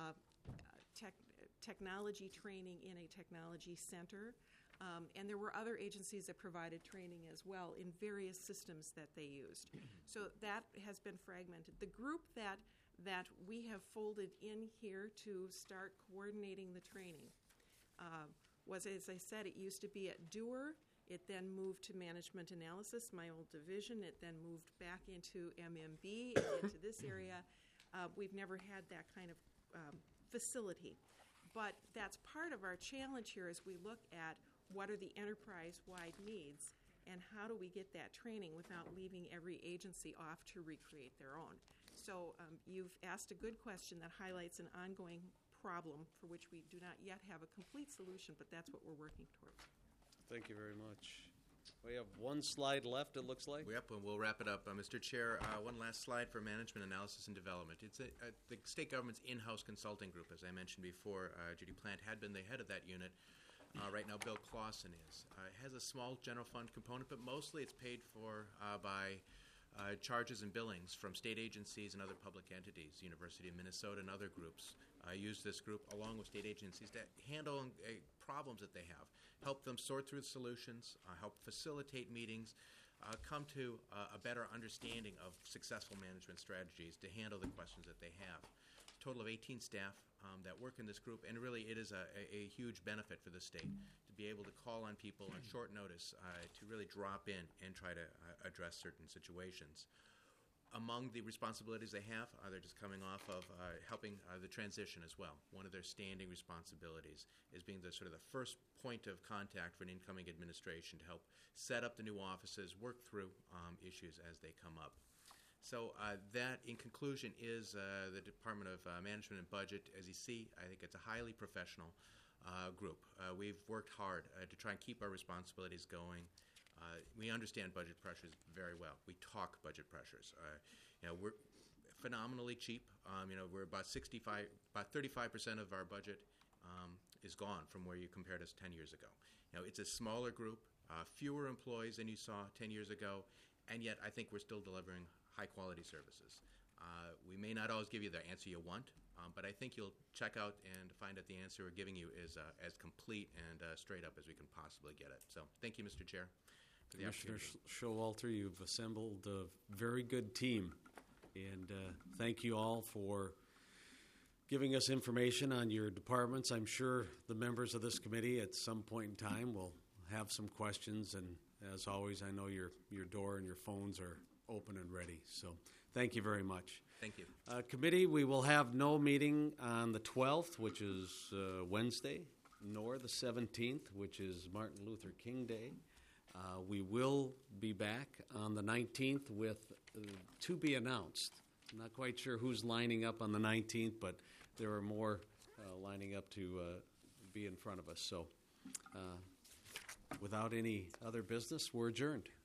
technology training in a technology center. And there were other agencies that provided training as well in various systems that they used. So that has been fragmented. The group that we have folded in here to start coordinating the training was, as I said, it used to be at Dewar. It then moved to Management Analysis, my old division. It then moved back into MMB and into this area. We've never had that kind of facility. But that's part of our challenge here as we look at what are the enterprise-wide needs. and how do we get that training without leaving every agency off to recreate their own? So you've asked a good question that highlights an ongoing problem for which we do not yet have a complete solution, but that's what we're working towards. Thank you very much. We have one slide left, it looks like. Yep, and we'll wrap it up. Mr. Chair, one last slide for management analysis and development. It's the state government's in-house consulting group, as I mentioned before. Judy Plant had been the head of that unit. Right now, Bill Clausen is. It has a small general fund component, but mostly it's paid for by charges and billings from state agencies and other public entities. University of Minnesota and other groups use this group along with state agencies to handle problems that they have, help them sort through the solutions, help facilitate meetings, come to a better understanding of successful management strategies to handle the questions that they have. A total of 18 staff that work in this group, and really it is a huge benefit for the state to be able to call on people on short notice to really drop in and try to address certain situations. Among the responsibilities they have, they're just coming off of helping the transition as well. One of their standing responsibilities is being the sort of the first point of contact for an incoming administration to help set up the new offices, work through issues as they come up. So that, in conclusion, is the Department of Management and Budget. As you see, I think it's a highly professional group. We've worked hard to try and keep our responsibilities going. We understand budget pressures very well. We talk budget pressures. We're phenomenally cheap. We're about 35% of our budget is gone from where you compared us 10 years ago. It's a smaller group, fewer employees than you saw 10 years ago, and yet I think we're still delivering high-quality services. We may not always give you the answer you want, but I think you'll check out and find that the answer we're giving you is as complete and straight up as we can possibly get it. So thank you, Mr. Chair, for the Commissioner opportunity. Showalter, you've assembled a very good team, and thank you all for giving us information on your departments. I'm sure the members of this committee at some point in time will have some questions, and as always, I know your door and your phones are open and ready. So thank you very much. Thank you. Committee, we will have no meeting on the 12th, which is Wednesday, nor the 17th, which is Martin Luther King Day. We will be back on the 19th with to be announced. I'm not quite sure who's lining up on the 19th, but there are more lining up to be in front of us. So without any other business, we're adjourned.